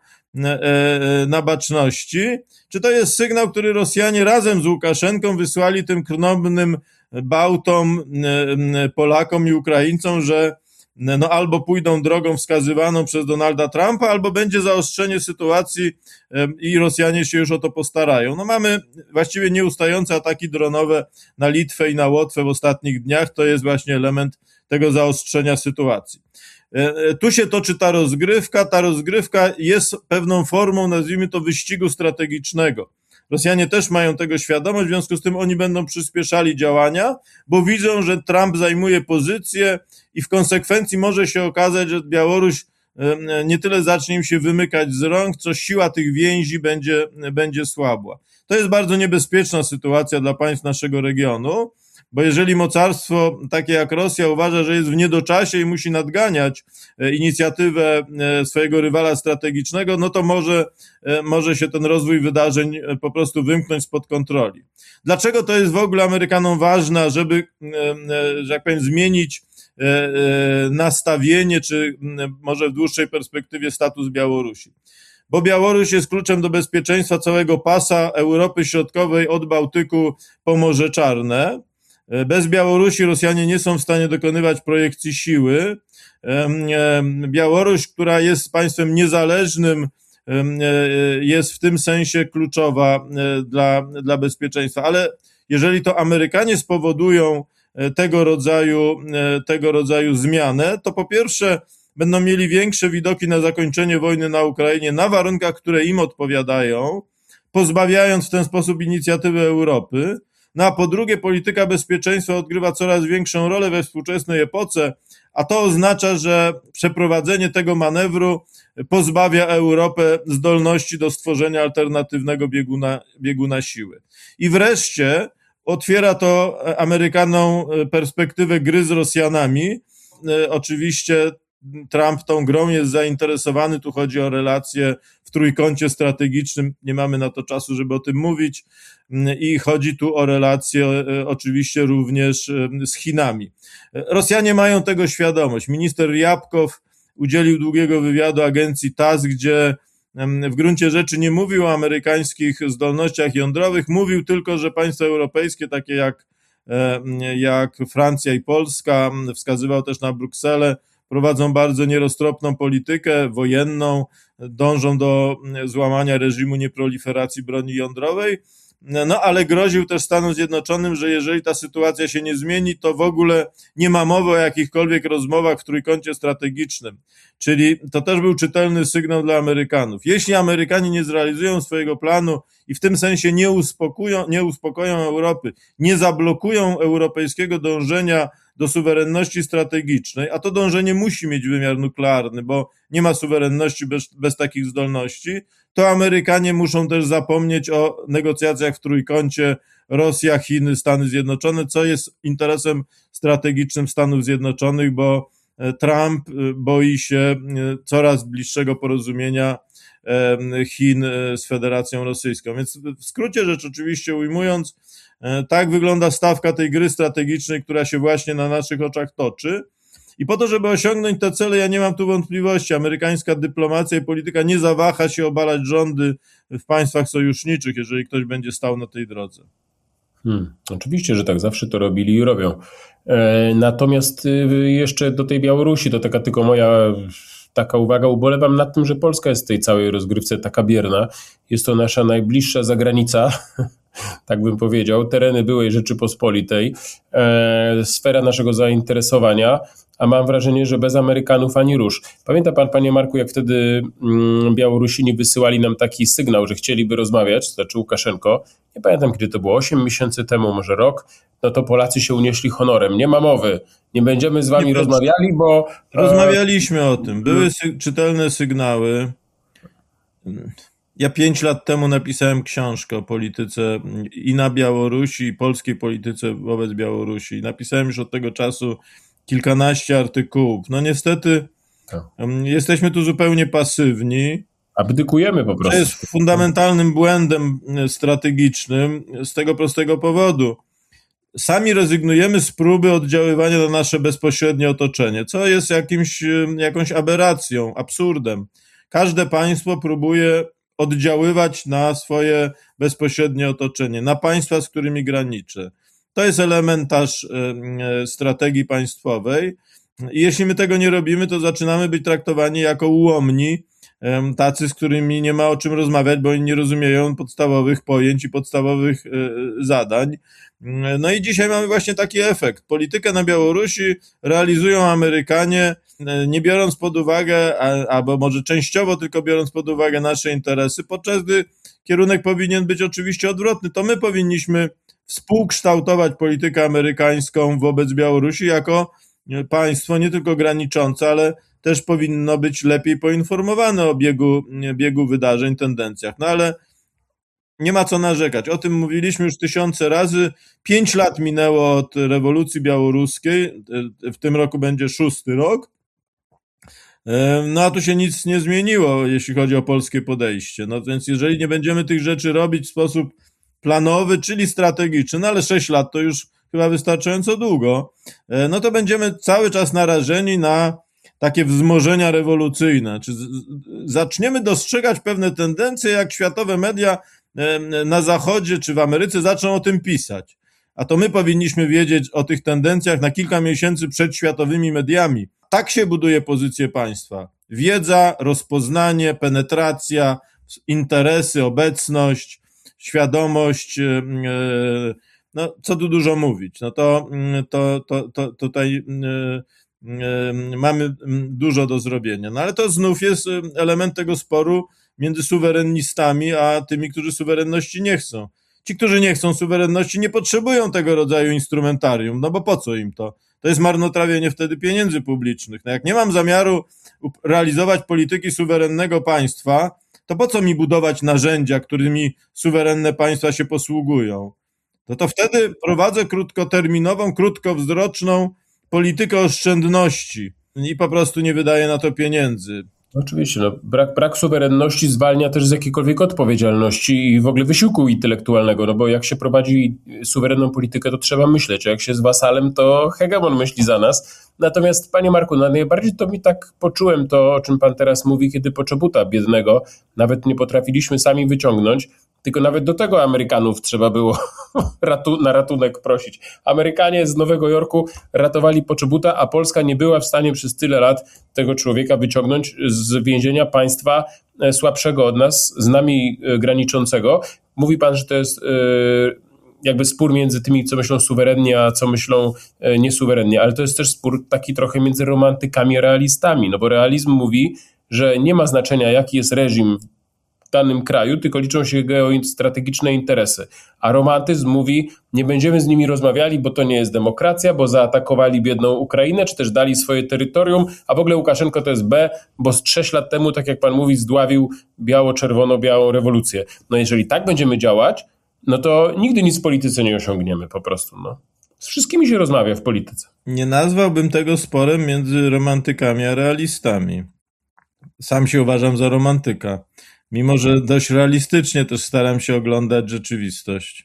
na baczności? Czy to jest sygnał, który Rosjanie razem z Łukaszenką wysłali tym krnąbrnym Bałtom, Polakom i Ukraińcom, że no albo pójdą drogą wskazywaną przez Donalda Trumpa, albo będzie zaostrzenie sytuacji i Rosjanie się już o to postarają. No mamy właściwie nieustające ataki dronowe na Litwę i na Łotwę w ostatnich dniach. To jest właśnie element tego zaostrzenia sytuacji. Tu się toczy ta rozgrywka. Ta rozgrywka jest pewną formą, nazwijmy to, wyścigu strategicznego. Rosjanie też mają tego świadomość, w związku z tym oni będą przyspieszali działania, bo widzą, że Trump zajmuje pozycję i w konsekwencji może się okazać, że Białoruś nie tyle zacznie im się wymykać z rąk, co siła tych więzi będzie, będzie słabła. To jest bardzo niebezpieczna sytuacja dla państw naszego regionu, bo jeżeli mocarstwo takie jak Rosja uważa, że jest w niedoczasie i musi nadganiać inicjatywę swojego rywala strategicznego, no to może, może się ten rozwój wydarzeń po prostu wymknąć spod kontroli. Dlaczego to jest w ogóle Amerykanom ważne, żeby, że jak powiem, zmienić nastawienie, czy może w dłuższej perspektywie status Białorusi? Bo Białoruś jest kluczem do bezpieczeństwa całego pasa Europy Środkowej od Bałtyku po Morze Czarne. Bez Białorusi Rosjanie nie są w stanie dokonywać projekcji siły. Białoruś, która jest państwem niezależnym, jest w tym sensie kluczowa dla, dla bezpieczeństwa. Ale jeżeli to Amerykanie spowodują tego rodzaju, tego rodzaju zmianę, to po pierwsze będą mieli większe widoki na zakończenie wojny na Ukrainie na warunkach, które im odpowiadają, pozbawiając w ten sposób inicjatywy Europy. No a po drugie, polityka bezpieczeństwa odgrywa coraz większą rolę we współczesnej epoce, a to oznacza, że przeprowadzenie tego manewru pozbawia Europę zdolności do stworzenia alternatywnego bieguna, bieguna siły. I wreszcie otwiera to Amerykanom perspektywę gry z Rosjanami. Oczywiście Trump tą grą jest zainteresowany, tu chodzi o relacje w trójkącie strategicznym, nie mamy na to czasu, żeby o tym mówić, i chodzi tu o relacje oczywiście również z Chinami. Rosjanie mają tego świadomość. Minister Ryabkow udzielił długiego wywiadu agencji T A S S, gdzie w gruncie rzeczy nie mówił o amerykańskich zdolnościach jądrowych, mówił tylko, że państwa europejskie, takie jak, jak Francja i Polska, wskazywał też na Brukselę, prowadzą bardzo nieroztropną politykę wojenną, dążą do złamania reżimu nieproliferacji broni jądrowej, no ale groził też Stanom Zjednoczonym, że jeżeli ta sytuacja się nie zmieni, to w ogóle nie ma mowy o jakichkolwiek rozmowach w trójkącie strategicznym. Czyli to też był czytelny sygnał dla Amerykanów. Jeśli Amerykanie nie zrealizują swojego planu i w tym sensie nie uspokoją, nie uspokoją Europy, nie zablokują europejskiego dążenia do suwerenności strategicznej, a to dążenie musi mieć wymiar nuklearny, bo nie ma suwerenności bez, bez takich zdolności, to Amerykanie muszą też zapomnieć o negocjacjach w trójkącie Rosja, Chiny, Stany Zjednoczone, co jest interesem strategicznym Stanów Zjednoczonych, bo Trump boi się coraz bliższego porozumienia Chin z Federacją Rosyjską. Więc w skrócie rzecz oczywiście ujmując, tak wygląda stawka tej gry strategicznej, która się właśnie na naszych oczach toczy. I po to, żeby osiągnąć te cele, ja nie mam tu wątpliwości, amerykańska dyplomacja i polityka nie zawaha się obalać rządy w państwach sojuszniczych, jeżeli ktoś będzie stał na tej drodze. Hmm, oczywiście, że tak, zawsze to robili i robią. E, natomiast y, jeszcze do tej Białorusi, to taka tylko moja taka uwaga, ubolewam nad tym, że Polska jest w tej całej rozgrywce taka bierna. Jest to nasza najbliższa zagranica, tak bym powiedział, tereny byłej Rzeczypospolitej, e, sfera naszego zainteresowania, a mam wrażenie, że bez Amerykanów ani rusz. Pamięta pan, panie Marku, jak wtedy mm, Białorusini wysyłali nam taki sygnał, że chcieliby rozmawiać, to znaczy Łukaszenko, nie pamiętam kiedy to było, osiem miesięcy temu, może rok, no to Polacy się unieśli honorem. Nie ma mowy, nie będziemy z wami nie rozmawiali, bo... Rozmawialiśmy o tym, były sy- czytelne sygnały. Ja pięć lat temu napisałem książkę o polityce i na Białorusi, i polskiej polityce wobec Białorusi. Napisałem już od tego czasu kilkanaście artykułów. No niestety tak. Jesteśmy tu zupełnie pasywni. Abdykujemy po prostu. To jest fundamentalnym błędem strategicznym z tego prostego powodu. Sami rezygnujemy z próby oddziaływania na nasze bezpośrednie otoczenie, co jest jakimś, jakąś aberracją, absurdem. Każde państwo próbuje oddziaływać na swoje bezpośrednie otoczenie, na państwa, z którymi graniczy. To jest elementarz strategii państwowej i jeśli my tego nie robimy, to zaczynamy być traktowani jako ułomni, tacy, z którymi nie ma o czym rozmawiać, bo oni nie rozumieją podstawowych pojęć i podstawowych zadań. No i dzisiaj mamy właśnie taki efekt. Politykę na Białorusi realizują Amerykanie, nie biorąc pod uwagę, albo może częściowo tylko biorąc pod uwagę nasze interesy, podczas gdy kierunek powinien być oczywiście odwrotny. To my powinniśmy współkształtować politykę amerykańską wobec Białorusi jako państwo nie tylko graniczące, ale też powinno być lepiej poinformowane o biegu, biegu wydarzeń, tendencjach. No ale nie ma co narzekać. O tym mówiliśmy już tysiące razy. Pięć lat minęło od rewolucji białoruskiej. W tym roku będzie szósty rok. No a tu się nic nie zmieniło, jeśli chodzi o polskie podejście. No więc jeżeli nie będziemy tych rzeczy robić w sposób planowy, czyli strategiczny, no ale sześć lat to już chyba wystarczająco długo, no to będziemy cały czas narażeni na takie wzmożenia rewolucyjne. Czy zaczniemy dostrzegać pewne tendencje, jak światowe media na Zachodzie czy w Ameryce zaczną o tym pisać. A to my powinniśmy wiedzieć o tych tendencjach na kilka miesięcy przed światowymi mediami. Tak się buduje pozycję państwa. Wiedza, rozpoznanie, penetracja, interesy, obecność, świadomość, no co tu dużo mówić. No to, to, to, to tutaj mamy dużo do zrobienia. No ale to znów jest element tego sporu między suwerennistami a tymi, którzy suwerenności nie chcą. Ci, którzy nie chcą suwerenności, nie potrzebują tego rodzaju instrumentarium, no bo po co im to? To jest marnotrawienie wtedy pieniędzy publicznych. No jak nie mam zamiaru realizować polityki suwerennego państwa, to po co mi budować narzędzia, którymi suwerenne państwa się posługują? No to wtedy prowadzę krótkoterminową, krótkowzroczną politykę oszczędności i po prostu nie wydaję na to pieniędzy. Oczywiście, no, brak, brak suwerenności zwalnia też z jakiejkolwiek odpowiedzialności i w ogóle wysiłku intelektualnego, no bo jak się prowadzi suwerenną politykę, to trzeba myśleć, a jak się z wasalem, to hegemon myśli za nas. Natomiast, panie Marku, no, najbardziej to mi tak poczułem to, o czym pan teraz mówi, kiedy Poczobuta biednego nawet nie potrafiliśmy sami wyciągnąć, tylko nawet do tego Amerykanów trzeba było ratu- na ratunek prosić. Amerykanie z Nowego Jorku ratowali Poczobuta, a Polska nie była w stanie przez tyle lat tego człowieka wyciągnąć z więzienia państwa słabszego od nas, z nami graniczącego. Mówi pan, że to jest yy, jakby spór między tymi, co myślą suwerennie, a co myślą yy, niesuwerennie, ale to jest też spór taki trochę między romantykami a realistami, no bo realizm mówi, że nie ma znaczenia, jaki jest reżim w danym kraju, tylko liczą się geostrategiczne interesy. A romantyzm mówi, nie będziemy z nimi rozmawiali, bo to nie jest demokracja, bo zaatakowali biedną Ukrainę, czy też dali swoje terytorium, a w ogóle Łukaszenko to jest B, bo z sześć lat temu, tak jak pan mówi, zdławił biało-czerwono-białą rewolucję. No jeżeli tak będziemy działać, no to nigdy nic w polityce nie osiągniemy po prostu. No. Z wszystkimi się rozmawia w polityce. Nie nazwałbym tego sporem między romantykami a realistami. Sam się uważam za romantyka. Mimo że dość realistycznie też staram się oglądać rzeczywistość.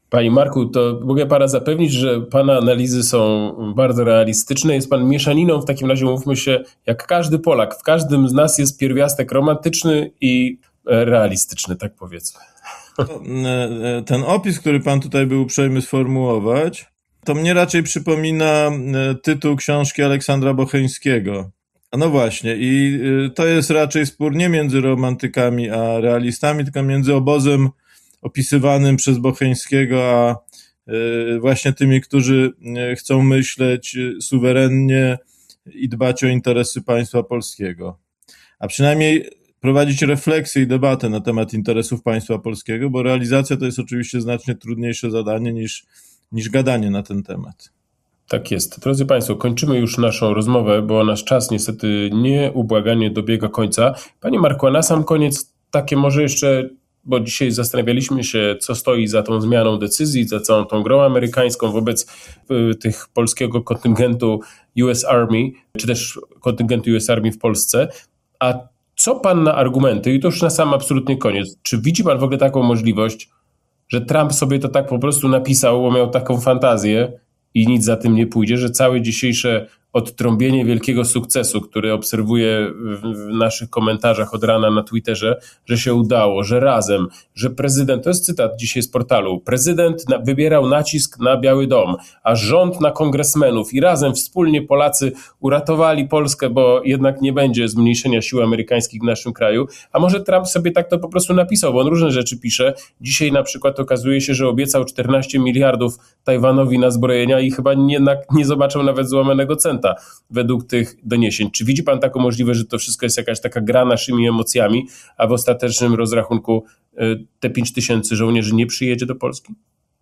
Panie Marku, to mogę pana zapewnić, że pana analizy są bardzo realistyczne. Jest pan mieszaniną, w takim razie mówmy się, jak każdy Polak. W każdym z nas jest pierwiastek romantyczny i realistyczny, tak powiedzmy. Ten opis, który pan tutaj był uprzejmy sformułować, to mnie raczej przypomina tytuł książki Aleksandra Bocheńskiego. No właśnie, i to jest raczej spór nie między romantykami a realistami, tylko między obozem opisywanym przez Bocheńskiego, a właśnie tymi, którzy chcą myśleć suwerennie i dbać o interesy państwa polskiego. A przynajmniej prowadzić refleksję i debatę na temat interesów państwa polskiego, bo realizacja to jest oczywiście znacznie trudniejsze zadanie niż, niż gadanie na ten temat. Tak jest. Drodzy Państwo, kończymy już naszą rozmowę, bo nasz czas niestety nieubłaganie dobiega końca. Panie Marku, a na sam koniec takie może jeszcze, bo dzisiaj zastanawialiśmy się, co stoi za tą zmianą decyzji, za całą tą grą amerykańską wobec y, tych polskiego kontyngentu U S Army, czy też kontyngentu U S Army w Polsce. A co pan na argumenty, i to już na sam absolutnie koniec, czy widzi pan w ogóle taką możliwość, że Trump sobie to tak po prostu napisał, bo miał taką fantazję i nic za tym nie pójdzie, że całe dzisiejsze odtrąbienie wielkiego sukcesu, który obserwuję w naszych komentarzach od rana na Twitterze, że się udało, że razem, że prezydent, to jest cytat dzisiaj z portalu, prezydent na, wybierał nacisk na Biały Dom, a rząd na kongresmenów i razem wspólnie Polacy uratowali Polskę, bo jednak nie będzie zmniejszenia sił amerykańskich w naszym kraju, a może Trump sobie tak to po prostu napisał, bo on różne rzeczy pisze. Dzisiaj na przykład okazuje się, że obiecał czternaście miliardów Tajwanowi na zbrojenia i chyba jednak nie zobaczył nawet złamanego centa według tych doniesień. Czy widzi pan taką możliwość, że to wszystko jest jakaś taka gra naszymi emocjami, a w ostatecznym rozrachunku te pięć tysięcy żołnierzy nie przyjedzie do Polski?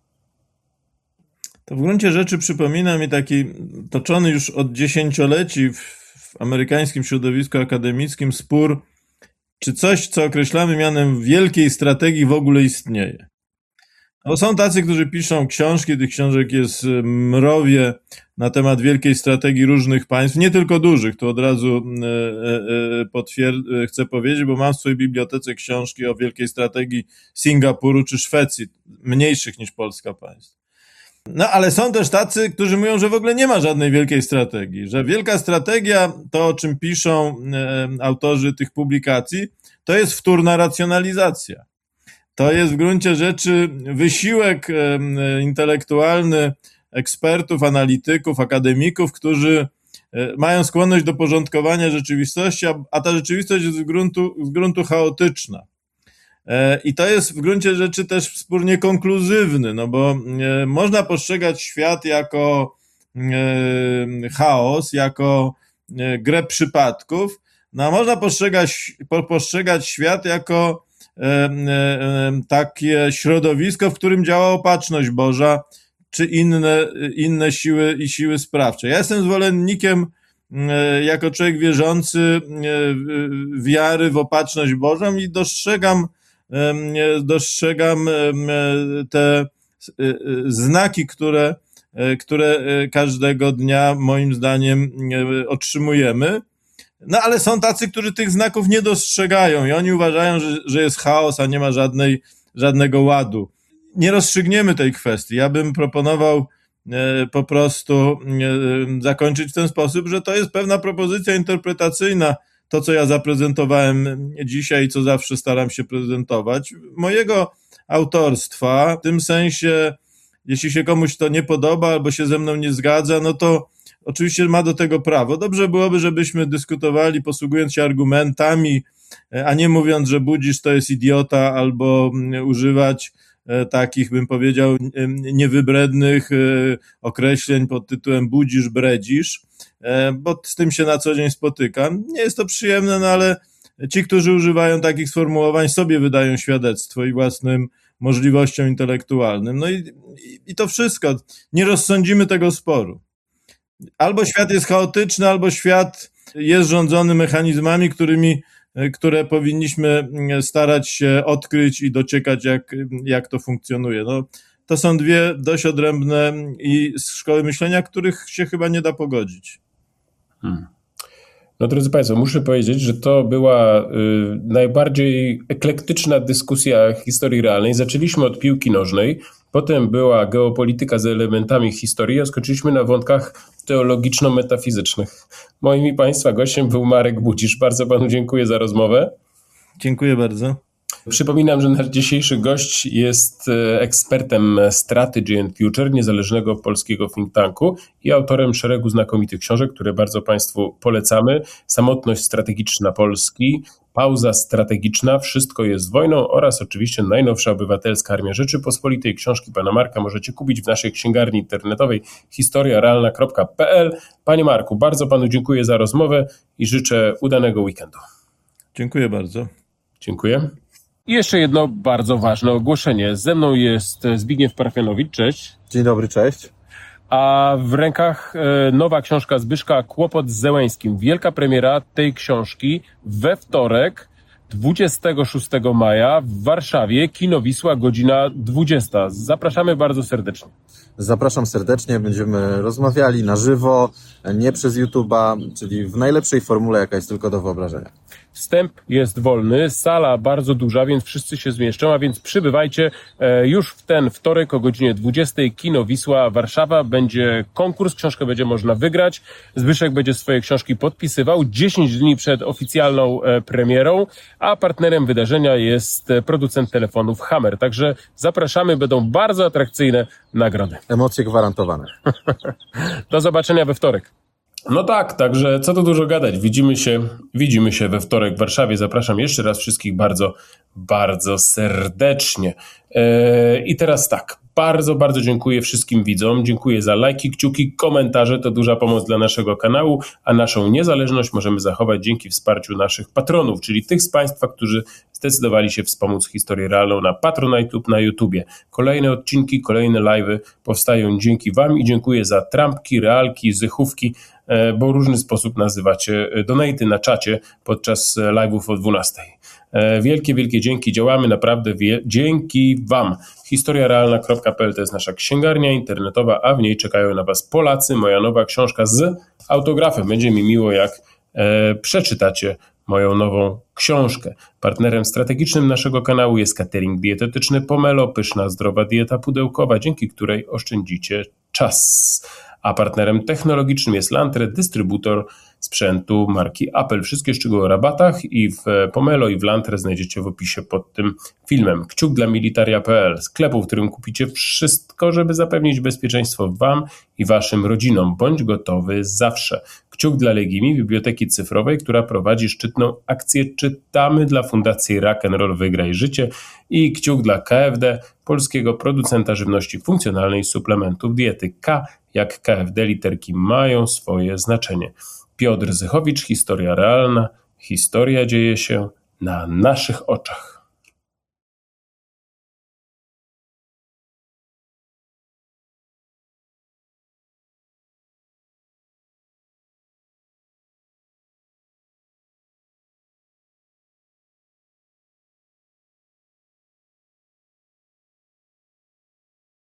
To w gruncie rzeczy przypomina mi taki toczony już od dziesięcioleci w, w amerykańskim środowisku akademickim spór, czy coś, co określamy mianem wielkiej strategii, w ogóle istnieje. No, są tacy, którzy piszą książki, tych książek jest mrowie na temat wielkiej strategii różnych państw, nie tylko dużych, to od razu potwier- chcę powiedzieć, bo mam w swojej bibliotece książki o wielkiej strategii Singapuru czy Szwecji, mniejszych niż Polska państw. No ale są też tacy, którzy mówią, że w ogóle nie ma żadnej wielkiej strategii, że wielka strategia, to o czym piszą autorzy tych publikacji, to jest wtórna racjonalizacja. To jest w gruncie rzeczy wysiłek intelektualny ekspertów, analityków, akademików, którzy mają skłonność do porządkowania rzeczywistości, a ta rzeczywistość jest z gruntu, z gruntu chaotyczna. I to jest w gruncie rzeczy też spór niekonkluzywny, no bo można postrzegać świat jako chaos, jako grę przypadków, no a można postrzegać, postrzegać świat jako takie środowisko, w którym działa opatrzność Boża, czy inne, inne siły i siły sprawcze. Ja jestem zwolennikiem, jako człowiek wierzący, wiary w opatrzność Bożą i dostrzegam, dostrzegam te znaki, które, które każdego dnia moim zdaniem otrzymujemy. No ale są tacy, którzy tych znaków nie dostrzegają i oni uważają, że, że jest chaos, a nie ma żadnej, żadnego ładu. Nie rozstrzygniemy tej kwestii. Ja bym proponował e, po prostu e, zakończyć w ten sposób, że to jest pewna propozycja interpretacyjna, to co ja zaprezentowałem dzisiaj, co zawsze staram się prezentować, mojego autorstwa, w tym sensie, jeśli się komuś to nie podoba albo się ze mną nie zgadza, no to oczywiście ma do tego prawo. Dobrze byłoby, żebyśmy dyskutowali posługując się argumentami, a nie mówiąc, że Budzisz to jest idiota, albo używać takich, bym powiedział, niewybrednych określeń pod tytułem budzisz, bredzisz, bo z tym się na co dzień spotykam. Nie jest to przyjemne, no ale ci, którzy używają takich sformułowań, sobie wydają świadectwo i własnym możliwościom intelektualnym. No i, i to wszystko. Nie rozsądzimy tego sporu. Albo świat jest chaotyczny, albo świat jest rządzony mechanizmami, którymi, które powinniśmy starać się odkryć i dociekać, jak, jak to funkcjonuje. No, to są dwie dość odrębne i szkoły myślenia, których się chyba nie da pogodzić. Hmm. No drodzy Państwo, muszę powiedzieć, że to była y, najbardziej eklektyczna dyskusja historii realnej. Zaczęliśmy od piłki nożnej, Potem była geopolityka z elementami historii, a skończyliśmy na wątkach teologiczno-metafizycznych. Moim i Państwa gościem był Marek Budzisz. Bardzo Panu dziękuję za rozmowę. Dziękuję bardzo. Przypominam, że nasz dzisiejszy gość jest ekspertem Strategy and Future, niezależnego polskiego think tanku i autorem szeregu znakomitych książek, które bardzo Państwu polecamy. Samotność strategiczna Polski, Pauza strategiczna, Wszystko jest wojną oraz oczywiście najnowsza obywatelska Armia Rzeczypospolitej. Książki pana Marka możecie kupić w naszej księgarni internetowej historia realna kropka p l. Panie Marku, bardzo Panu dziękuję za rozmowę i życzę udanego weekendu. Dziękuję bardzo. Dziękuję. I jeszcze jedno bardzo ważne ogłoszenie. Ze mną jest Zbigniew Parafianowicz. Cześć. Dzień dobry, cześć. A w rękach nowa książka Zbyszka Kłopot z Zełeńskim. Wielka premiera tej książki we wtorek, dwudziestego szóstego maja w Warszawie. Kino Wisła, godzina dwudziesta. Zapraszamy bardzo serdecznie. Zapraszam serdecznie, będziemy rozmawiali na żywo, nie przez YouTube'a, czyli w najlepszej formule, jaka jest tylko do wyobrażenia. Wstęp jest wolny, sala bardzo duża, więc wszyscy się zmieszczą, a więc przybywajcie już w ten wtorek o godzinie dwudziestej. Kino Wisła, Warszawa. Będzie konkurs, książkę będzie można wygrać. Zbyszek będzie swoje książki podpisywał dziesięć dni przed oficjalną premierą, a partnerem wydarzenia jest producent telefonów Hammer. Także zapraszamy, będą bardzo atrakcyjne nagrody. Emocje gwarantowane. Do zobaczenia we wtorek. No tak, także co tu dużo gadać. Widzimy się, widzimy się we wtorek w Warszawie. Zapraszam jeszcze raz wszystkich bardzo, bardzo serdecznie. Eee, I teraz tak, bardzo, bardzo dziękuję wszystkim widzom. Dziękuję za lajki, kciuki, komentarze. To duża pomoc dla naszego kanału, a naszą niezależność możemy zachować dzięki wsparciu naszych patronów, czyli tych z Państwa, którzy zdecydowali się wspomóc historię realną na Patronite lub na YouTubie. Kolejne odcinki, kolejne live'y powstają dzięki Wam i dziękuję za trampki, realki, zychówki, bo w różny sposób nazywacie donaty na czacie podczas live'ów o dwunastej. Wielkie, wielkie dzięki, działamy naprawdę wie- dzięki Wam. historia realna kropka p l to jest nasza księgarnia internetowa, a w niej czekają na Was Polacy, moja nowa książka z autografem. Będzie mi miło, jak e, przeczytacie moją nową książkę. Partnerem strategicznym naszego kanału jest catering dietetyczny Pomelo, pyszna, zdrowa dieta pudełkowa, dzięki której oszczędzicie czas. A partnerem technologicznym jest Lantre, dystrybutor sprzętu marki Apple. Wszystkie szczegóły o rabatach i w Pomelo i w Lantre znajdziecie w opisie pod tym filmem. Kciuk dla militaria kropka p l, sklepu, w którym kupicie wszystko, żeby zapewnić bezpieczeństwo Wam i Waszym rodzinom. Bądź gotowy zawsze. Kciuk dla Legimi, biblioteki cyfrowej, która prowadzi szczytną akcję Czytamy dla Fundacji Rock'n'Roll Wygraj Życie, i kciuk dla K F D, polskiego producenta żywności funkcjonalnej i suplementów diety. K jak K F D, literki mają swoje znaczenie. Piotr Zychowicz, historia realna, historia dzieje się na naszych oczach.